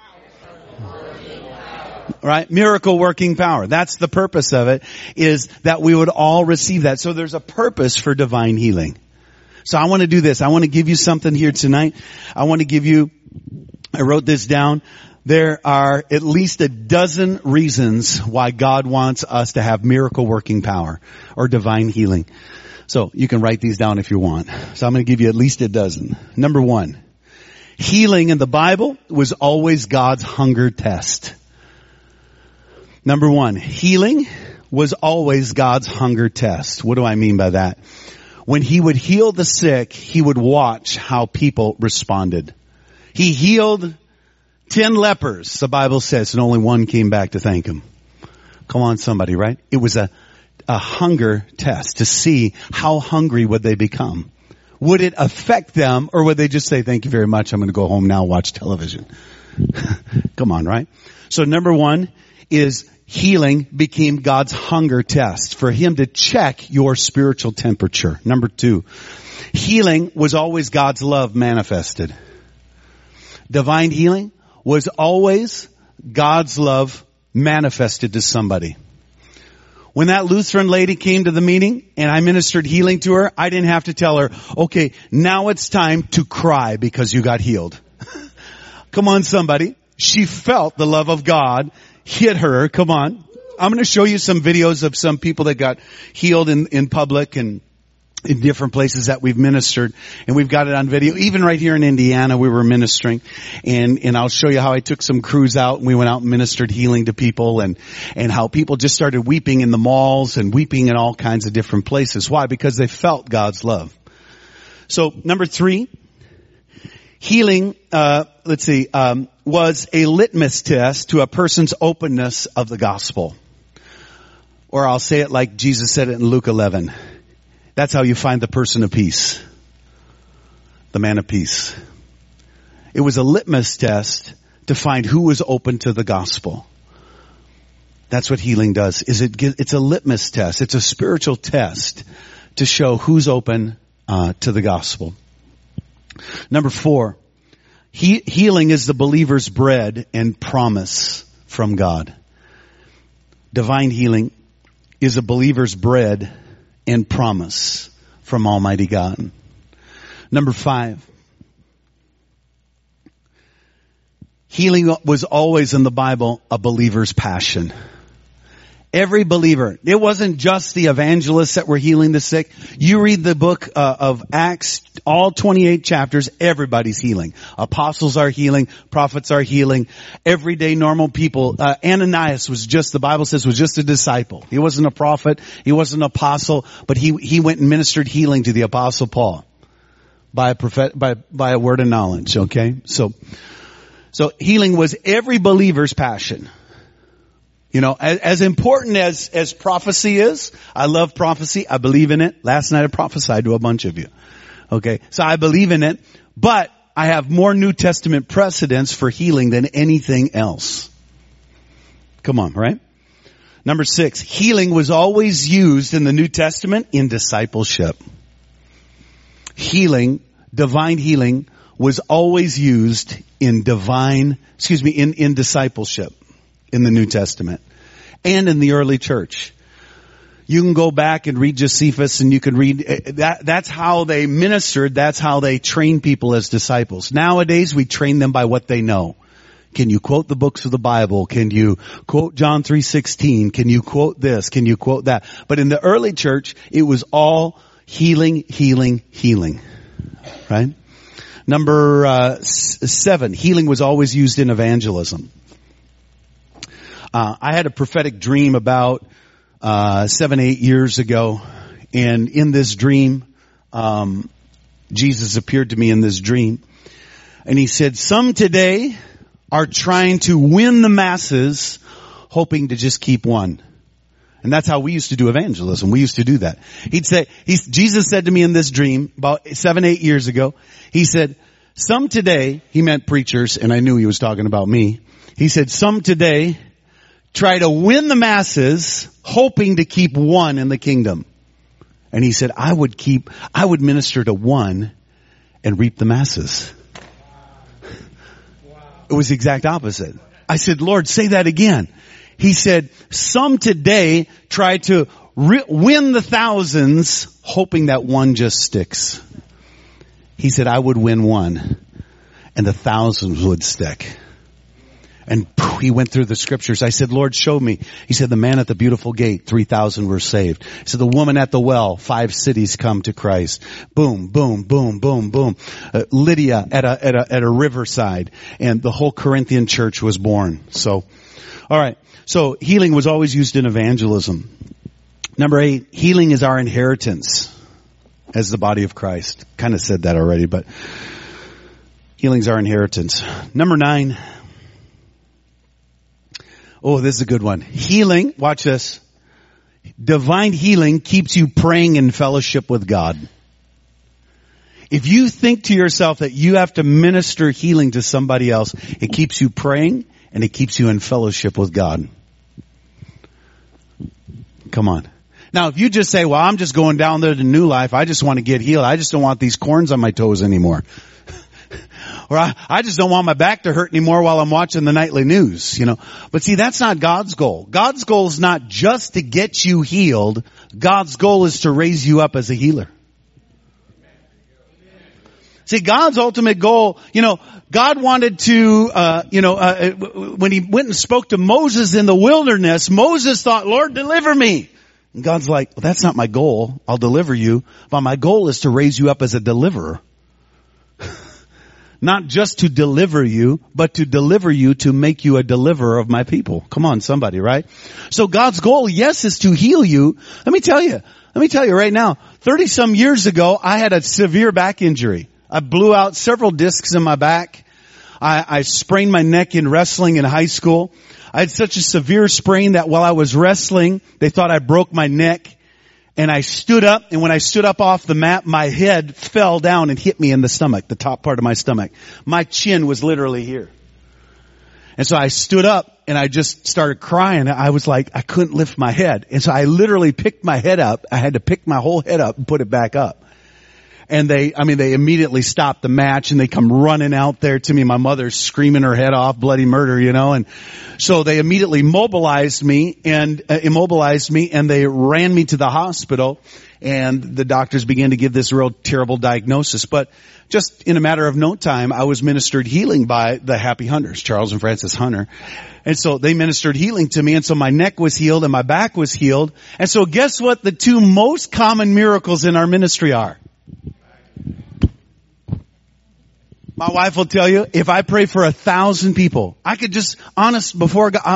Right? Miracle working power. That's the purpose of it, is that we would all receive that. So there's a purpose for divine healing. So I want to do this. I want to give you something here tonight. I wrote this down. There are at least a dozen reasons why God wants us to have miracle working power or divine healing. So you can write these down if you want. So I'm going to give you at least a dozen. Number one, healing in the Bible was always God's hunger test. Number one, healing was always God's hunger test. What do I mean by that? When he would heal the sick, he would watch how people responded. He healed 10 lepers, the Bible says, and only one came back to thank him. Come on, somebody, right? It was a hunger test to see how hungry would they become. Would it affect them, or would they just say, thank you very much, I'm going to go home now, watch television? Come on, right? So number one is healing became God's hunger test for him to check your spiritual temperature. Number two, healing was always God's love manifested. Divine healing was always God's love manifested to somebody. When that Lutheran lady came to the meeting and I ministered healing to her, I didn't have to tell her, okay, now it's time to cry because you got healed. Come on, somebody. She felt the love of God hit her. Come on. I'm going to show you some videos of some people that got healed in public and in different places that we've ministered. And we've got it on video. Even right here in Indiana, we were ministering. And I'll show you how I took some crews out and we went out and ministered healing to people and how people just started weeping in the malls and weeping in all kinds of different places. Why? Because they felt God's love. So number three, healing, was a litmus test to a person's openness of the gospel. Or I'll say it like Jesus said it in Luke 11. That's how you find the person of peace. The man of peace. It was a litmus test to find who was open to the gospel. That's what healing does. It's a litmus test. It's a spiritual test to show who's open to the gospel. Number four, healing is the believer's bread and promise from God. Divine healing is a believer's bread and promise from Almighty God. Number five, healing was always in the Bible a believer's passion. Every believer. It wasn't just the evangelists that were healing the sick. You read the book of Acts, all 28 chapters, everybody's healing. Apostles are healing, prophets are healing, everyday normal people. Ananias was just, the Bible says, was just a disciple. He wasn't a prophet, he wasn't an apostle, but he went and ministered healing to the Apostle Paul by a word of knowledge, okay? So healing was every believer's passion. You know, as important as prophecy is, I love prophecy. I believe in it. Last night I prophesied to a bunch of you. Okay. So I believe in it, but I have more New Testament precedents for healing than anything else. Come on, right? Number 6, healing was always used in the New Testament in discipleship. Divine healing was always used in in discipleship. In the New Testament and in the early church. You can go back and read Josephus and you can read that. That's how they ministered. That's how they trained people as disciples. Nowadays we train them by what they know. Can you quote the books of the Bible? Can you quote John 3:16? Can you quote this? Can you quote that? But in the early church, it was all healing, healing, healing. Right? Number 7, healing was always used in evangelism. I had a prophetic dream about 7-8 years ago, and in this dream, Jesus appeared to me in this dream, and he said, "Some today are trying to win the masses, hoping to just keep one." And that's how we used to do evangelism. We used to do that. Jesus said to me in this dream about 7-8 years ago, he said, "Some today," he meant preachers, and I knew he was talking about me. He said, "Some today try to win the masses, hoping to keep one in the kingdom." And he said, I would minister to one and reap the masses. It was the exact opposite. I said, "Lord, say that again." He said, "Some today try to win the thousands, hoping that one just sticks." He said, "I would win one and the thousands would stick." And he went through the scriptures. I said, "Lord, show me." He said, "The man at the beautiful gate, 3,000 were saved." He said, "The woman at the well, 5 cities come to Christ." Boom, boom, boom, boom, boom. Lydia at a riverside, and the whole Corinthian church was born. So, all right. So healing was always used in evangelism. Number 8, healing is our inheritance as the body of Christ. Kind of said that already, but healing's our inheritance. Number 9. Oh, this is a good one. Healing, watch this. Divine healing keeps you praying in fellowship with God. If you think to yourself that you have to minister healing to somebody else, it keeps you praying and it keeps you in fellowship with God. Come on. Now, if you just say, "Well, I'm just going down there to New Life. I just want to get healed. I just don't want these corns on my toes anymore." Or I just don't want my back to hurt anymore while I'm watching the nightly news, you know. But see, that's not God's goal. God's goal is not just to get you healed. God's goal is to raise you up as a healer. See, God's ultimate goal, you know, God wanted to, when he went and spoke to Moses in the wilderness, Moses thought, "Lord, deliver me." And God's like, "Well, that's not my goal. I'll deliver you. But my goal is to raise you up as a deliverer." Not just to deliver you, but to deliver you to make you a deliverer of my people. Come on, somebody, right? So God's goal, yes, is to heal you. Let me tell you right now, 30 some years ago, I had a severe back injury. I blew out several discs in my back. I sprained my neck in wrestling in high school. I had such a severe sprain that while I was wrestling, they thought I broke my neck. And I stood up, and when I stood up off the mat, my head fell down and hit me in the stomach, the top part of my stomach. My chin was literally here. And so I stood up, and I just started crying. I was like, I couldn't lift my head. And so I literally picked my head up. I had to pick my whole head up and put it back up. And they immediately stopped the match and they come running out there to me. My mother's screaming her head off, bloody murder, and so they immediately immobilized me and they ran me to the hospital, and the doctors began to give this real terrible diagnosis. But just in a matter of no time, I was ministered healing by the Happy Hunters, Charles and Francis Hunter. And so they ministered healing to me, and so my neck was healed and my back was healed. And so guess what the two most common miracles in our ministry are? My wife will tell you, if I pray for 1,000 people, I could just, honest before God,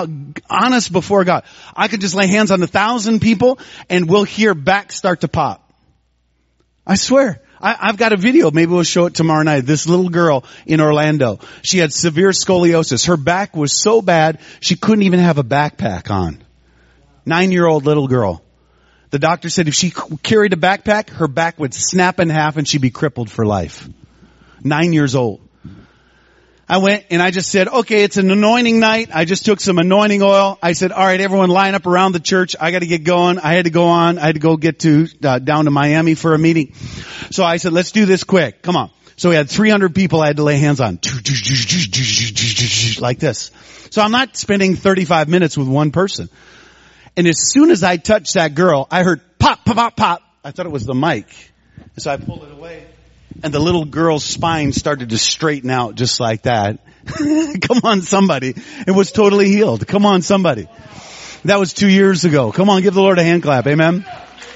I could just lay hands on 1,000 people and we'll hear back start to pop. I swear. I've got a video. Maybe we'll show it tomorrow night. This little girl in Orlando. She had severe scoliosis. Her back was so bad, she couldn't even have a backpack on. 9-year-old little girl. The doctor said if she carried a backpack, her back would snap in half and she'd be crippled for life. 9 years old. I went and I just said, okay, it's an anointing night. I just took some anointing oil. I said, all right, everyone line up around the church. I got to get going. I had to go on. I had to go get to, down to Miami for a meeting. So I said, let's do this quick. Come on. So we had 300 people I had to lay hands on. Like this. So I'm not spending 35 minutes with one person. And as soon as I touched that girl, I heard pop, pop, pop, pop. I thought it was the mic. And so I pulled it away. And the little girl's spine started to straighten out just like that. Come on, somebody. It was totally healed. Come on, somebody. That was 2 years ago. Come on, give the Lord a hand clap. Amen.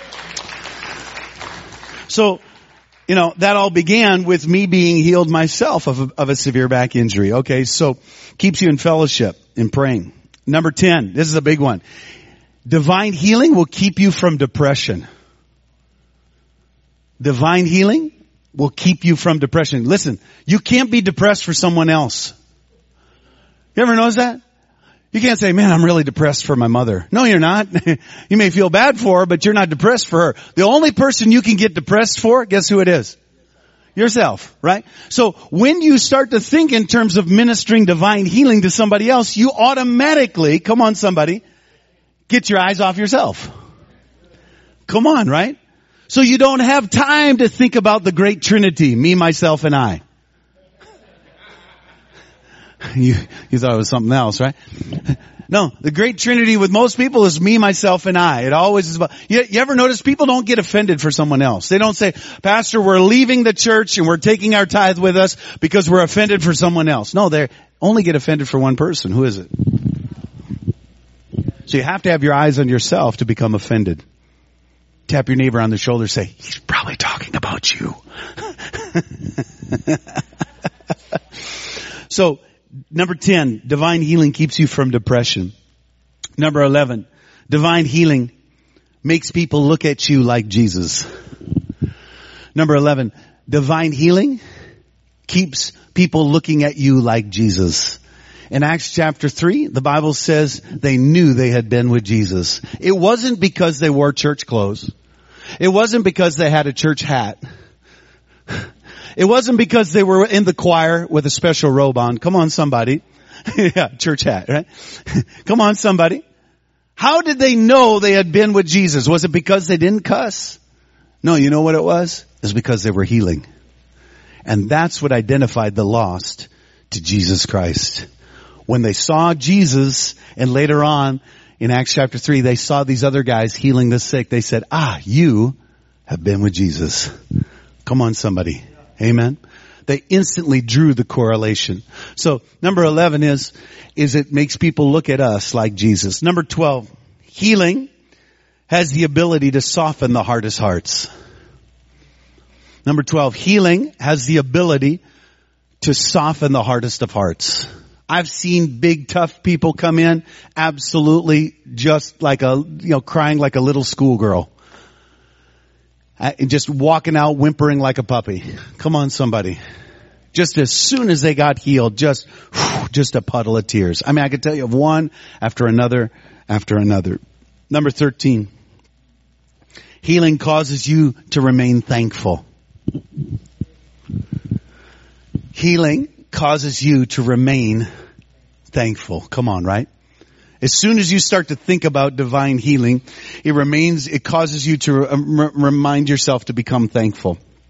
So, that all began with me being healed myself of a severe back injury. Okay, so keeps you in fellowship and praying. Number 10, this is a big one. Divine healing will keep you from depression. Divine healing will keep you from depression. Listen, you can't be depressed for someone else. You ever notice that? You can't say, man, I'm really depressed for my mother. No, you're not. You may feel bad for her, but you're not depressed for her. The only person you can get depressed for, guess who it is? Yourself, right? So when you start to think in terms of ministering divine healing to somebody else, you automatically, come on somebody, get your eyes off yourself. Come on, right? So you don't have time to think about the great Trinity, me, myself, and I. You thought it was something else, right? No, the great Trinity with most people is me, myself, and I. It always is about, you ever notice people don't get offended for someone else? They don't say, Pastor, we're leaving the church and we're taking our tithe with us because we're offended for someone else. No, they only get offended for one person. Who is it? So you have to have your eyes on yourself to become offended. Tap your neighbor on the shoulder, say, he's probably talking about you. So, number 10, divine healing keeps you from depression. Number 11, divine healing makes people look at you like Jesus. Number 11, divine healing keeps people looking at you like Jesus. In Acts chapter 3, the Bible says they knew they had been with Jesus. It wasn't because they wore church clothes. It wasn't because they had a church hat. It wasn't because they were in the choir with a special robe on. Come on, somebody. Yeah, church hat, right? Come on, somebody. How did they know they had been with Jesus? Was it because they didn't cuss? No, you know what it was? It was because they were healing. And that's what identified the lost to Jesus Christ. When they saw Jesus, and later on in Acts chapter 3, they saw these other guys healing the sick. They said, you have been with Jesus. Come on, somebody. Amen. They instantly drew the correlation. So number 11 is it makes people look at us like Jesus. Number 12, healing has the ability to soften the hardest hearts. Number 12, healing has the ability to soften the hardest of hearts. I've seen big, tough people come in absolutely just like crying like a little schoolgirl. Just walking out whimpering like a puppy. Come on, somebody. Just as soon as they got healed, just a puddle of tears. I mean, I could tell you of one after another after another. Number 13. Healing causes you to remain thankful. Healing causes you to remain thankful. Come on, right? As soon as you start to think about divine healing, it causes you to remind yourself to become thankful.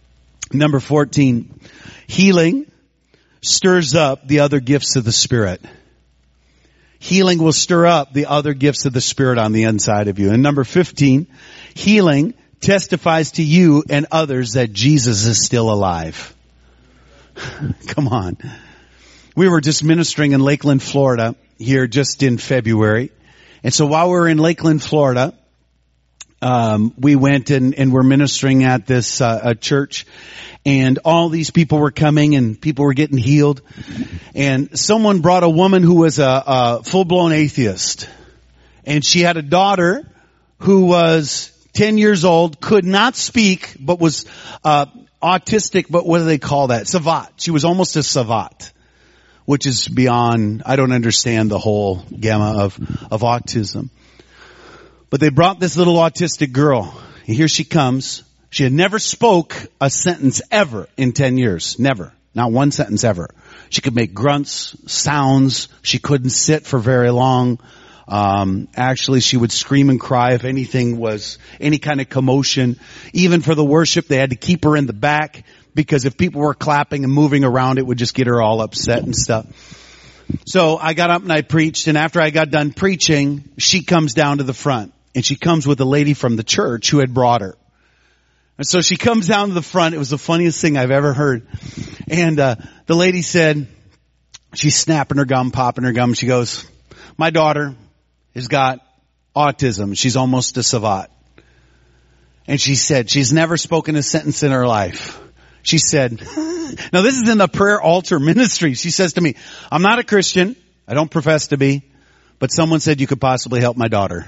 Number 14, healing stirs up the other gifts of the Spirit. Healing will stir up the other gifts of the Spirit on the inside of you. And number 15, healing testifies to you and others that Jesus is still alive. Come on. We were just ministering in Lakeland, Florida here just in February. And so while we were in Lakeland, Florida, we went and were ministering at this church, and all these people were coming and people were getting healed. And someone brought a woman who was a full-blown atheist, and she had a daughter who was 10 years old, could not speak, but was autistic. But what do they call that? Savant. She was almost a savant, which is beyond. I don't understand the whole gamma of autism. But they brought this little autistic girl. And here she comes. She had never spoke a sentence ever in 10 years. Never. Not one sentence ever. She could make grunts, sounds. She couldn't sit for very long. Actually, she would scream and cry if anything was any kind of commotion. Even for the worship, they had to keep her in the back because if people were clapping and moving around, it would just get her all upset and stuff. So I got up and I preached, and after I got done preaching, she comes down to the front. And she comes with a lady from the church who had brought her. And so she comes down to the front. It was the funniest thing I've ever heard. And the lady said, she's snapping her gum, popping her gum. She goes, my daughter has got autism. She's almost a savant. And she said, she's never spoken a sentence in her life. She said, now this is in the prayer altar ministry. She says to me, I'm not a Christian. I don't profess to be. But someone said you could possibly help my daughter.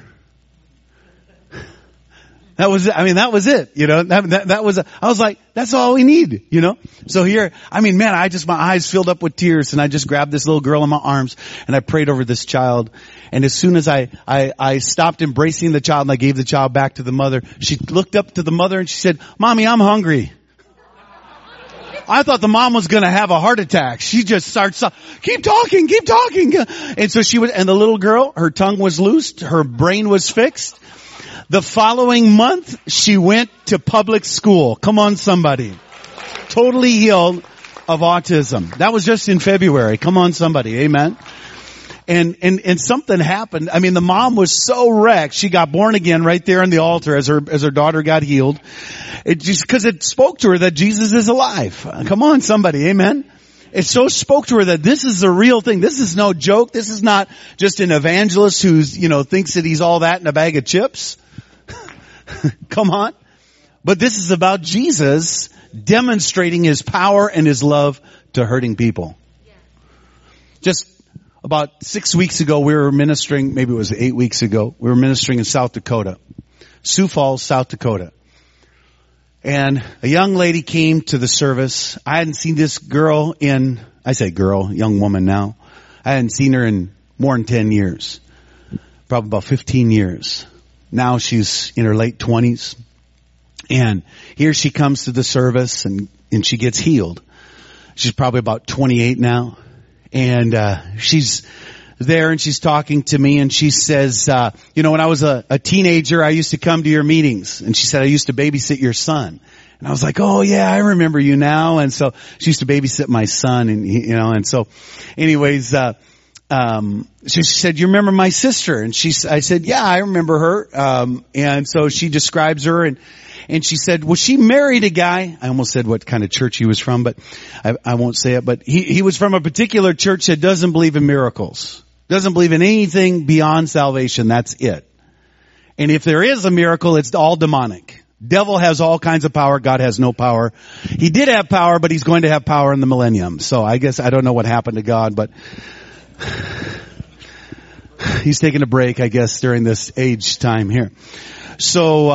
That was it, you know, that was, I was like, that's all we need, you know? So here, my eyes filled up with tears, and I just grabbed this little girl in my arms and I prayed over this child. And as soon as I stopped embracing the child and I gave the child back to the mother, she looked up to the mother and she said, Mommy, I'm hungry. I thought the mom was going to have a heart attack. She just starts, keep talking. And so and the little girl, her tongue was loosed, her brain was fixed. The following month, she went to public school. Come on, somebody. Totally healed of autism. That was just in February. Come on, somebody. Amen. And something happened. The mom was so wrecked. She got born again right there on the altar as her daughter got healed. It just, cause it spoke to her that Jesus is alive. Come on, somebody. Amen. It so spoke to her that this is the real thing. This is no joke. This is not just an evangelist who's, thinks that he's all that in a bag of chips. Come on. But this is about Jesus demonstrating his power and his love to hurting people. Just about 6 weeks ago, we were ministering, maybe it was 8 weeks ago, we were ministering in South Dakota, Sioux Falls, South Dakota. And a young lady came to the service. I hadn't seen this girl young woman now. I hadn't seen her in more than 10 years. Probably about 15 years. Now she's in her late 20s. And here she comes to the service and she gets healed. She's probably about 28 now. And she's there and she's talking to me and she says, when I was a teenager, I used to come to your meetings. And she said, I used to babysit your son. And I was like, oh yeah, I remember you now. And so she used to babysit my son and so anyways, she said, you remember my sister? And I said, yeah, I remember her. And so she describes her and she said, well, she married a guy. I almost said what kind of church he was from, but I won't say it, but he was from a particular church that doesn't believe in miracles, doesn't believe in anything beyond salvation. That's it. And if there is a miracle, it's all demonic. Devil has all kinds of power. God has no power. He did have power, but he's going to have power in the millennium. So I guess I don't know what happened to God, but he's taking a break, I guess, during this age time here. So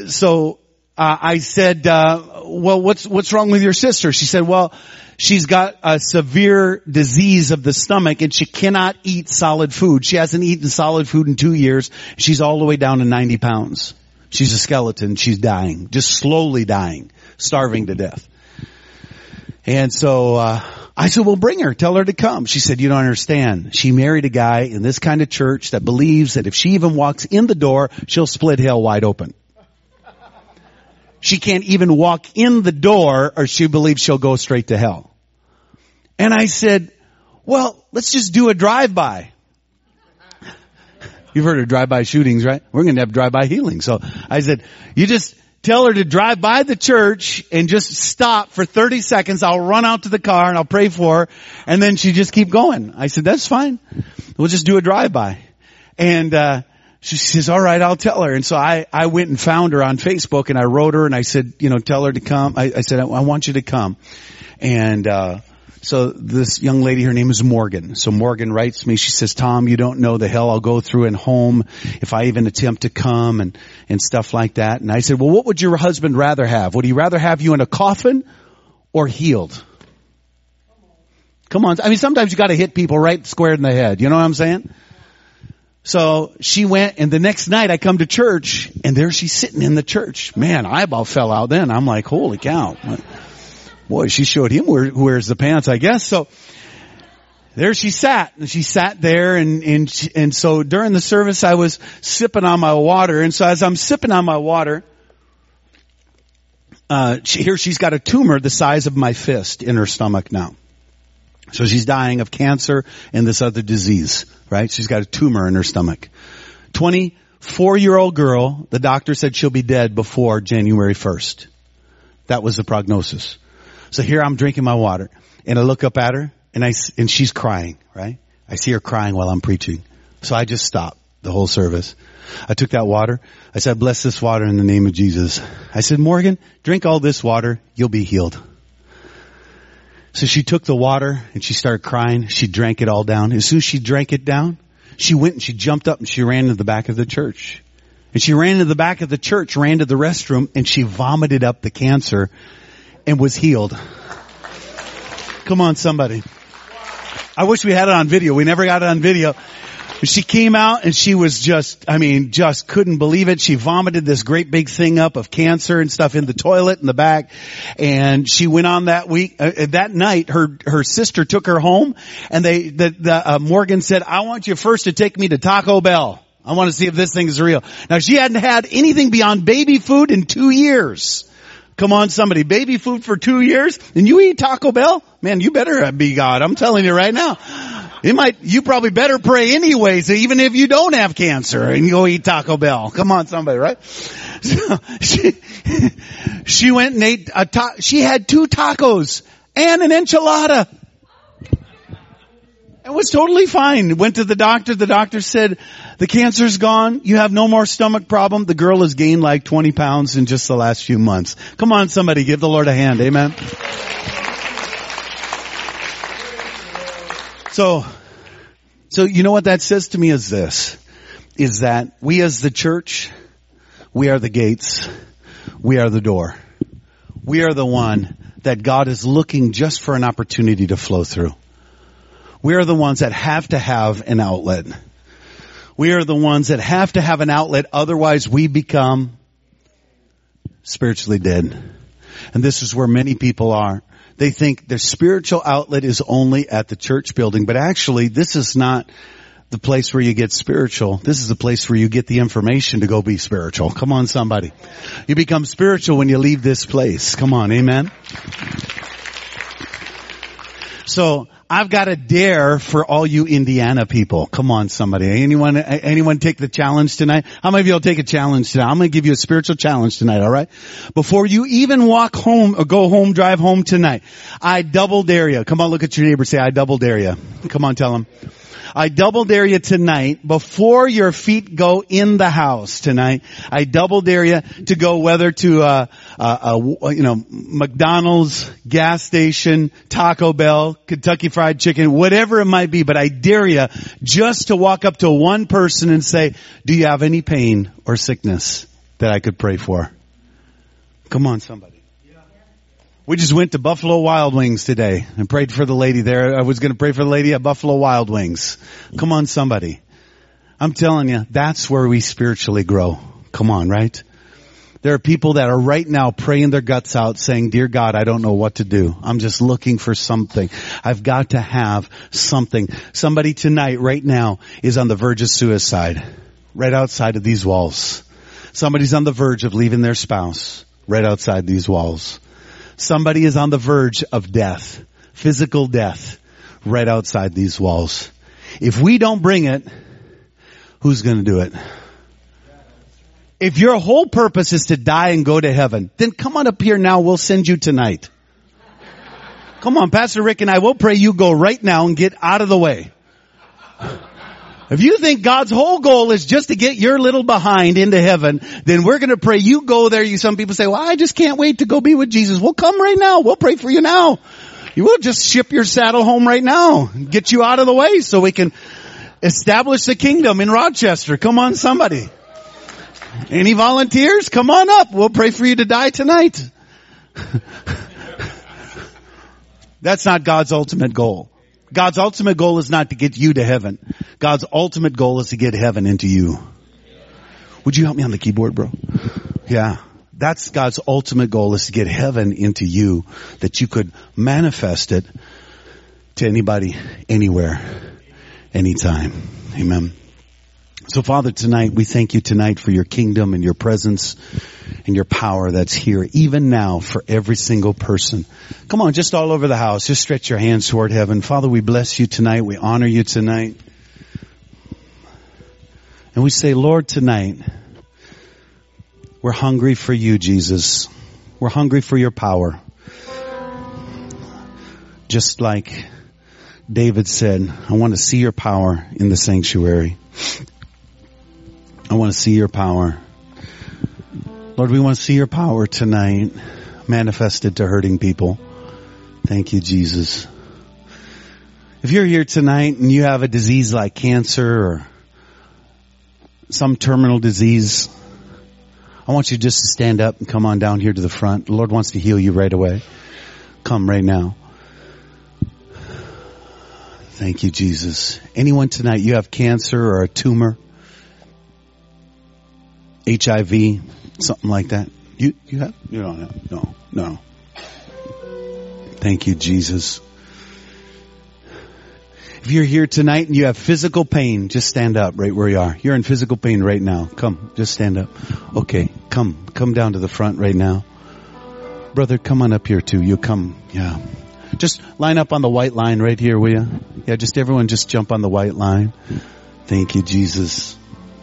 I said, well, what's wrong with your sister? She said, well, she's got a severe disease of the stomach and she cannot eat solid food. She hasn't eaten solid food in 2 years. She's all the way down to 90 pounds. She's a skeleton. She's dying, just slowly dying, starving to death. And so, I said, well, bring her. Tell her to come. She said, you don't understand. She married a guy in this kind of church that believes that if she even walks in the door, she'll split hell wide open. she can't even walk in the door or she believes she'll go straight to hell. And I said, well, let's just do a drive-by. You've heard of drive-by shootings, right? We're going to have drive-by healing. So I said, you just tell her to drive by the church and just stop for 30 seconds. I'll run out to the car and I'll pray for her. And then she just keep going. I said, that's fine. We'll just do a drive-by. And, she says, all right, I'll tell her. And so I went and found her on Facebook and I wrote her and I said, tell her to come. I said, I want you to come. And, so this young lady, her name is Morgan. So Morgan writes me, she says, Tom, you don't know the hell I'll go through in home if I even attempt to come and stuff like that. And I said, well, what would your husband rather have? Would he rather have you in a coffin or healed? Come on. I mean, sometimes you got to hit people right square in the head. You know what I'm saying? So she went, and the next night I come to church and there she's sitting in the church. Man, I about fell out then. I'm like, holy cow. Boy, she showed him who wears the pants, I guess. So there she sat, and she sat there, and so during the service I was sipping on my water, and so as I'm sipping on my water, she's got a tumor the size of my fist in her stomach now. So she's dying of cancer and this other disease, right? She's got a tumor in her stomach. 24-year-old girl, the doctor said she'll be dead before January 1st. That was the prognosis. So here I'm drinking my water and I look up at her and she's crying, right? I see her crying while I'm preaching. So I just stopped the whole service. I took that water. I said, bless this water in the name of Jesus. I said, Morgan, drink all this water. You'll be healed. So she took the water and she started crying. She drank it all down. As soon as she drank it down, she went and she jumped up and she ran to the back of the church. And she ran to the back of the church, ran to the restroom, and she vomited up the cancer and was healed. Come on, somebody. I wish we had it on video. We never got it on video. She came out and she was just couldn't believe it. She vomited this great big thing up of cancer and stuff in the toilet in the back. And she went on that week, that night, her sister took her home and Morgan said, I want you first to take me to Taco Bell. I want to see if this thing is real. Now she hadn't had anything beyond baby food in 2 years. Come on, somebody. Baby food for 2 years and you eat Taco Bell? Man, you better be God. I'm telling you right now. You probably better pray anyway, so even if you don't have cancer and you go eat Taco Bell. Come on, somebody, right? So she went and ate she had 2 tacos and an enchilada. It was totally fine. Went to the doctor. The doctor said, the cancer's gone. You have no more stomach problem. The girl has gained like 20 pounds in just the last few months. Come on, somebody, give the Lord a hand. Amen. So you know what that says to me is this, is that we as the church, we are the gates. We are the door. We are the one that God is looking just for an opportunity to flow through. We are the ones that have to have an outlet. We are the ones that have to have an outlet, otherwise we become spiritually dead. And this is where many people are. They think their spiritual outlet is only at the church building, but actually this is not the place where you get spiritual. This is the place where you get the information to go be spiritual. Come on, somebody. You become spiritual when you leave this place. Come on, amen. So I've got a dare for all you Indiana people. Come on, somebody. Anyone take the challenge tonight? How many of you will take a challenge tonight? I'm going to give you a spiritual challenge tonight, all right? Before you even walk home or go home, drive home tonight, I double dare you. Come on, look at your neighbor. Say, I double dare you. Come on, tell him. I double dare you tonight, before your feet go in the house tonight, I double dare you to go whether to McDonald's, gas station, Taco Bell, Kentucky Fried Chicken, whatever it might be, but I dare you just to walk up to one person and say, do you have any pain or sickness that I could pray for? Come on, somebody. We just went to Buffalo Wild Wings today and prayed for the lady there. I was going to pray for the lady at Buffalo Wild Wings. Come on, somebody. I'm telling you, that's where we spiritually grow. Come on, right? There are people that are right now praying their guts out saying, dear God, I don't know what to do. I'm just looking for something. I've got to have something. Somebody tonight, right now, is on the verge of suicide. Right outside of these walls. Somebody's on the verge of leaving their spouse. right outside these walls. Somebody is on the verge of death, physical death, right outside these walls. If we don't bring it, who's going to do it? If your whole purpose is to die and go to heaven, then come on up here now. We'll send you tonight. Come on, Pastor Rick and I will pray you go right now and get out of the way. If you think God's whole goal is just to get your little behind into heaven, then we're going to pray you go there. Some people say, well, I just can't wait to go be with Jesus. Well, come right now. We'll pray for you now. You will just ship your saddle home right now and get you out of the way so we can establish the kingdom in Rochester. Come on, somebody. Any volunteers? Come on up. We'll pray for you to die tonight. That's not God's ultimate goal. God's ultimate goal is not to get you to heaven. God's ultimate goal is to get heaven into you. Would you help me on the keyboard, bro? Yeah. That's God's ultimate goal, is to get heaven into you, that you could manifest it to anybody, anywhere, anytime. Amen. So Father, tonight, we thank you tonight for your kingdom and your presence and your power that's here, even now, for every single person. Come on, just all over the house, just stretch your hands toward heaven. Father, we bless you tonight. We honor you tonight. And we say, Lord, tonight, we're hungry for you, Jesus. We're hungry for your power. Just like David said, I want to see your power in the sanctuary. I want to see your power. Lord, we want to see your power tonight manifested to hurting people. Thank you, Jesus. If you're here tonight and you have a disease like cancer or some terminal disease, I want you just to stand up and come on down here to the front. The Lord wants to heal you right away. Come right now. Thank you, Jesus. Anyone tonight, you have cancer or a tumor, HIV, something like that. You have? You don't have? No. Thank you, Jesus. If you're here tonight and you have physical pain, just stand up right where you are. You're in physical pain right now. Come, just stand up. Okay, come down to the front right now. Brother, come on up here too. You come, yeah. Just line up on the white line right here, will you? Yeah, just everyone just jump on the white line. Thank you, Jesus.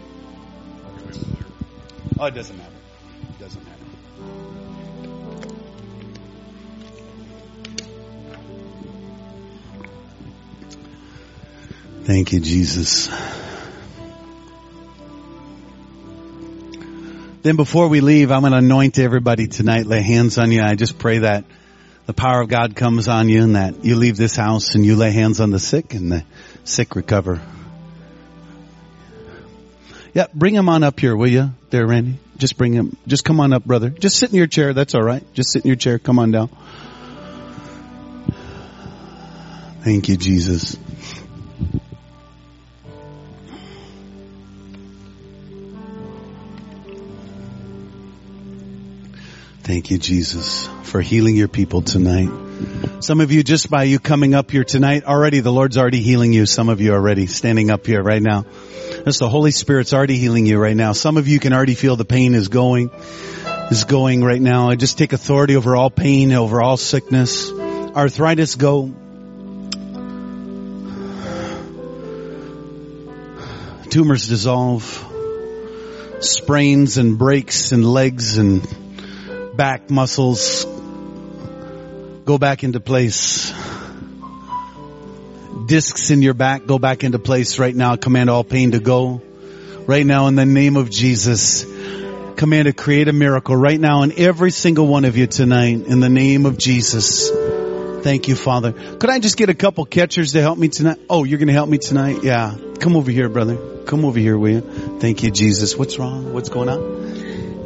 Oh, it doesn't matter. It doesn't matter. Thank you, Jesus. Then before we leave, I'm going to anoint everybody tonight, lay hands on you. I just pray that the power of God comes on you and that you leave this house and you lay hands on the sick and the sick recover. Yeah, bring him on up here, will you? There, Randy. Just bring him. Just come on up, brother. Just sit in your chair. That's all right. Just sit in your chair. Come on down. Thank you, Jesus. Thank you, Jesus, for healing your people tonight. Some of you, just by you coming up here tonight, already the Lord's already healing you. Some of you already standing up here right now. That's the Holy Spirit's already healing you right now. Some of you can already feel the pain is going right now. I just take authority over all pain, over all sickness. Arthritis, go. Tumors dissolve. Sprains and breaks in legs and back muscles go back into place. Discs in your back go back into place right now. Command all pain to go. Right now in the name of Jesus. Command to create a miracle right now in every single one of you tonight in the name of Jesus. Thank you, Father. Could I just get a couple catchers to help me tonight? Oh, you're going to help me tonight? Yeah. Come over here, brother. Come over here, will you? Thank you, Jesus. What's wrong? What's going on?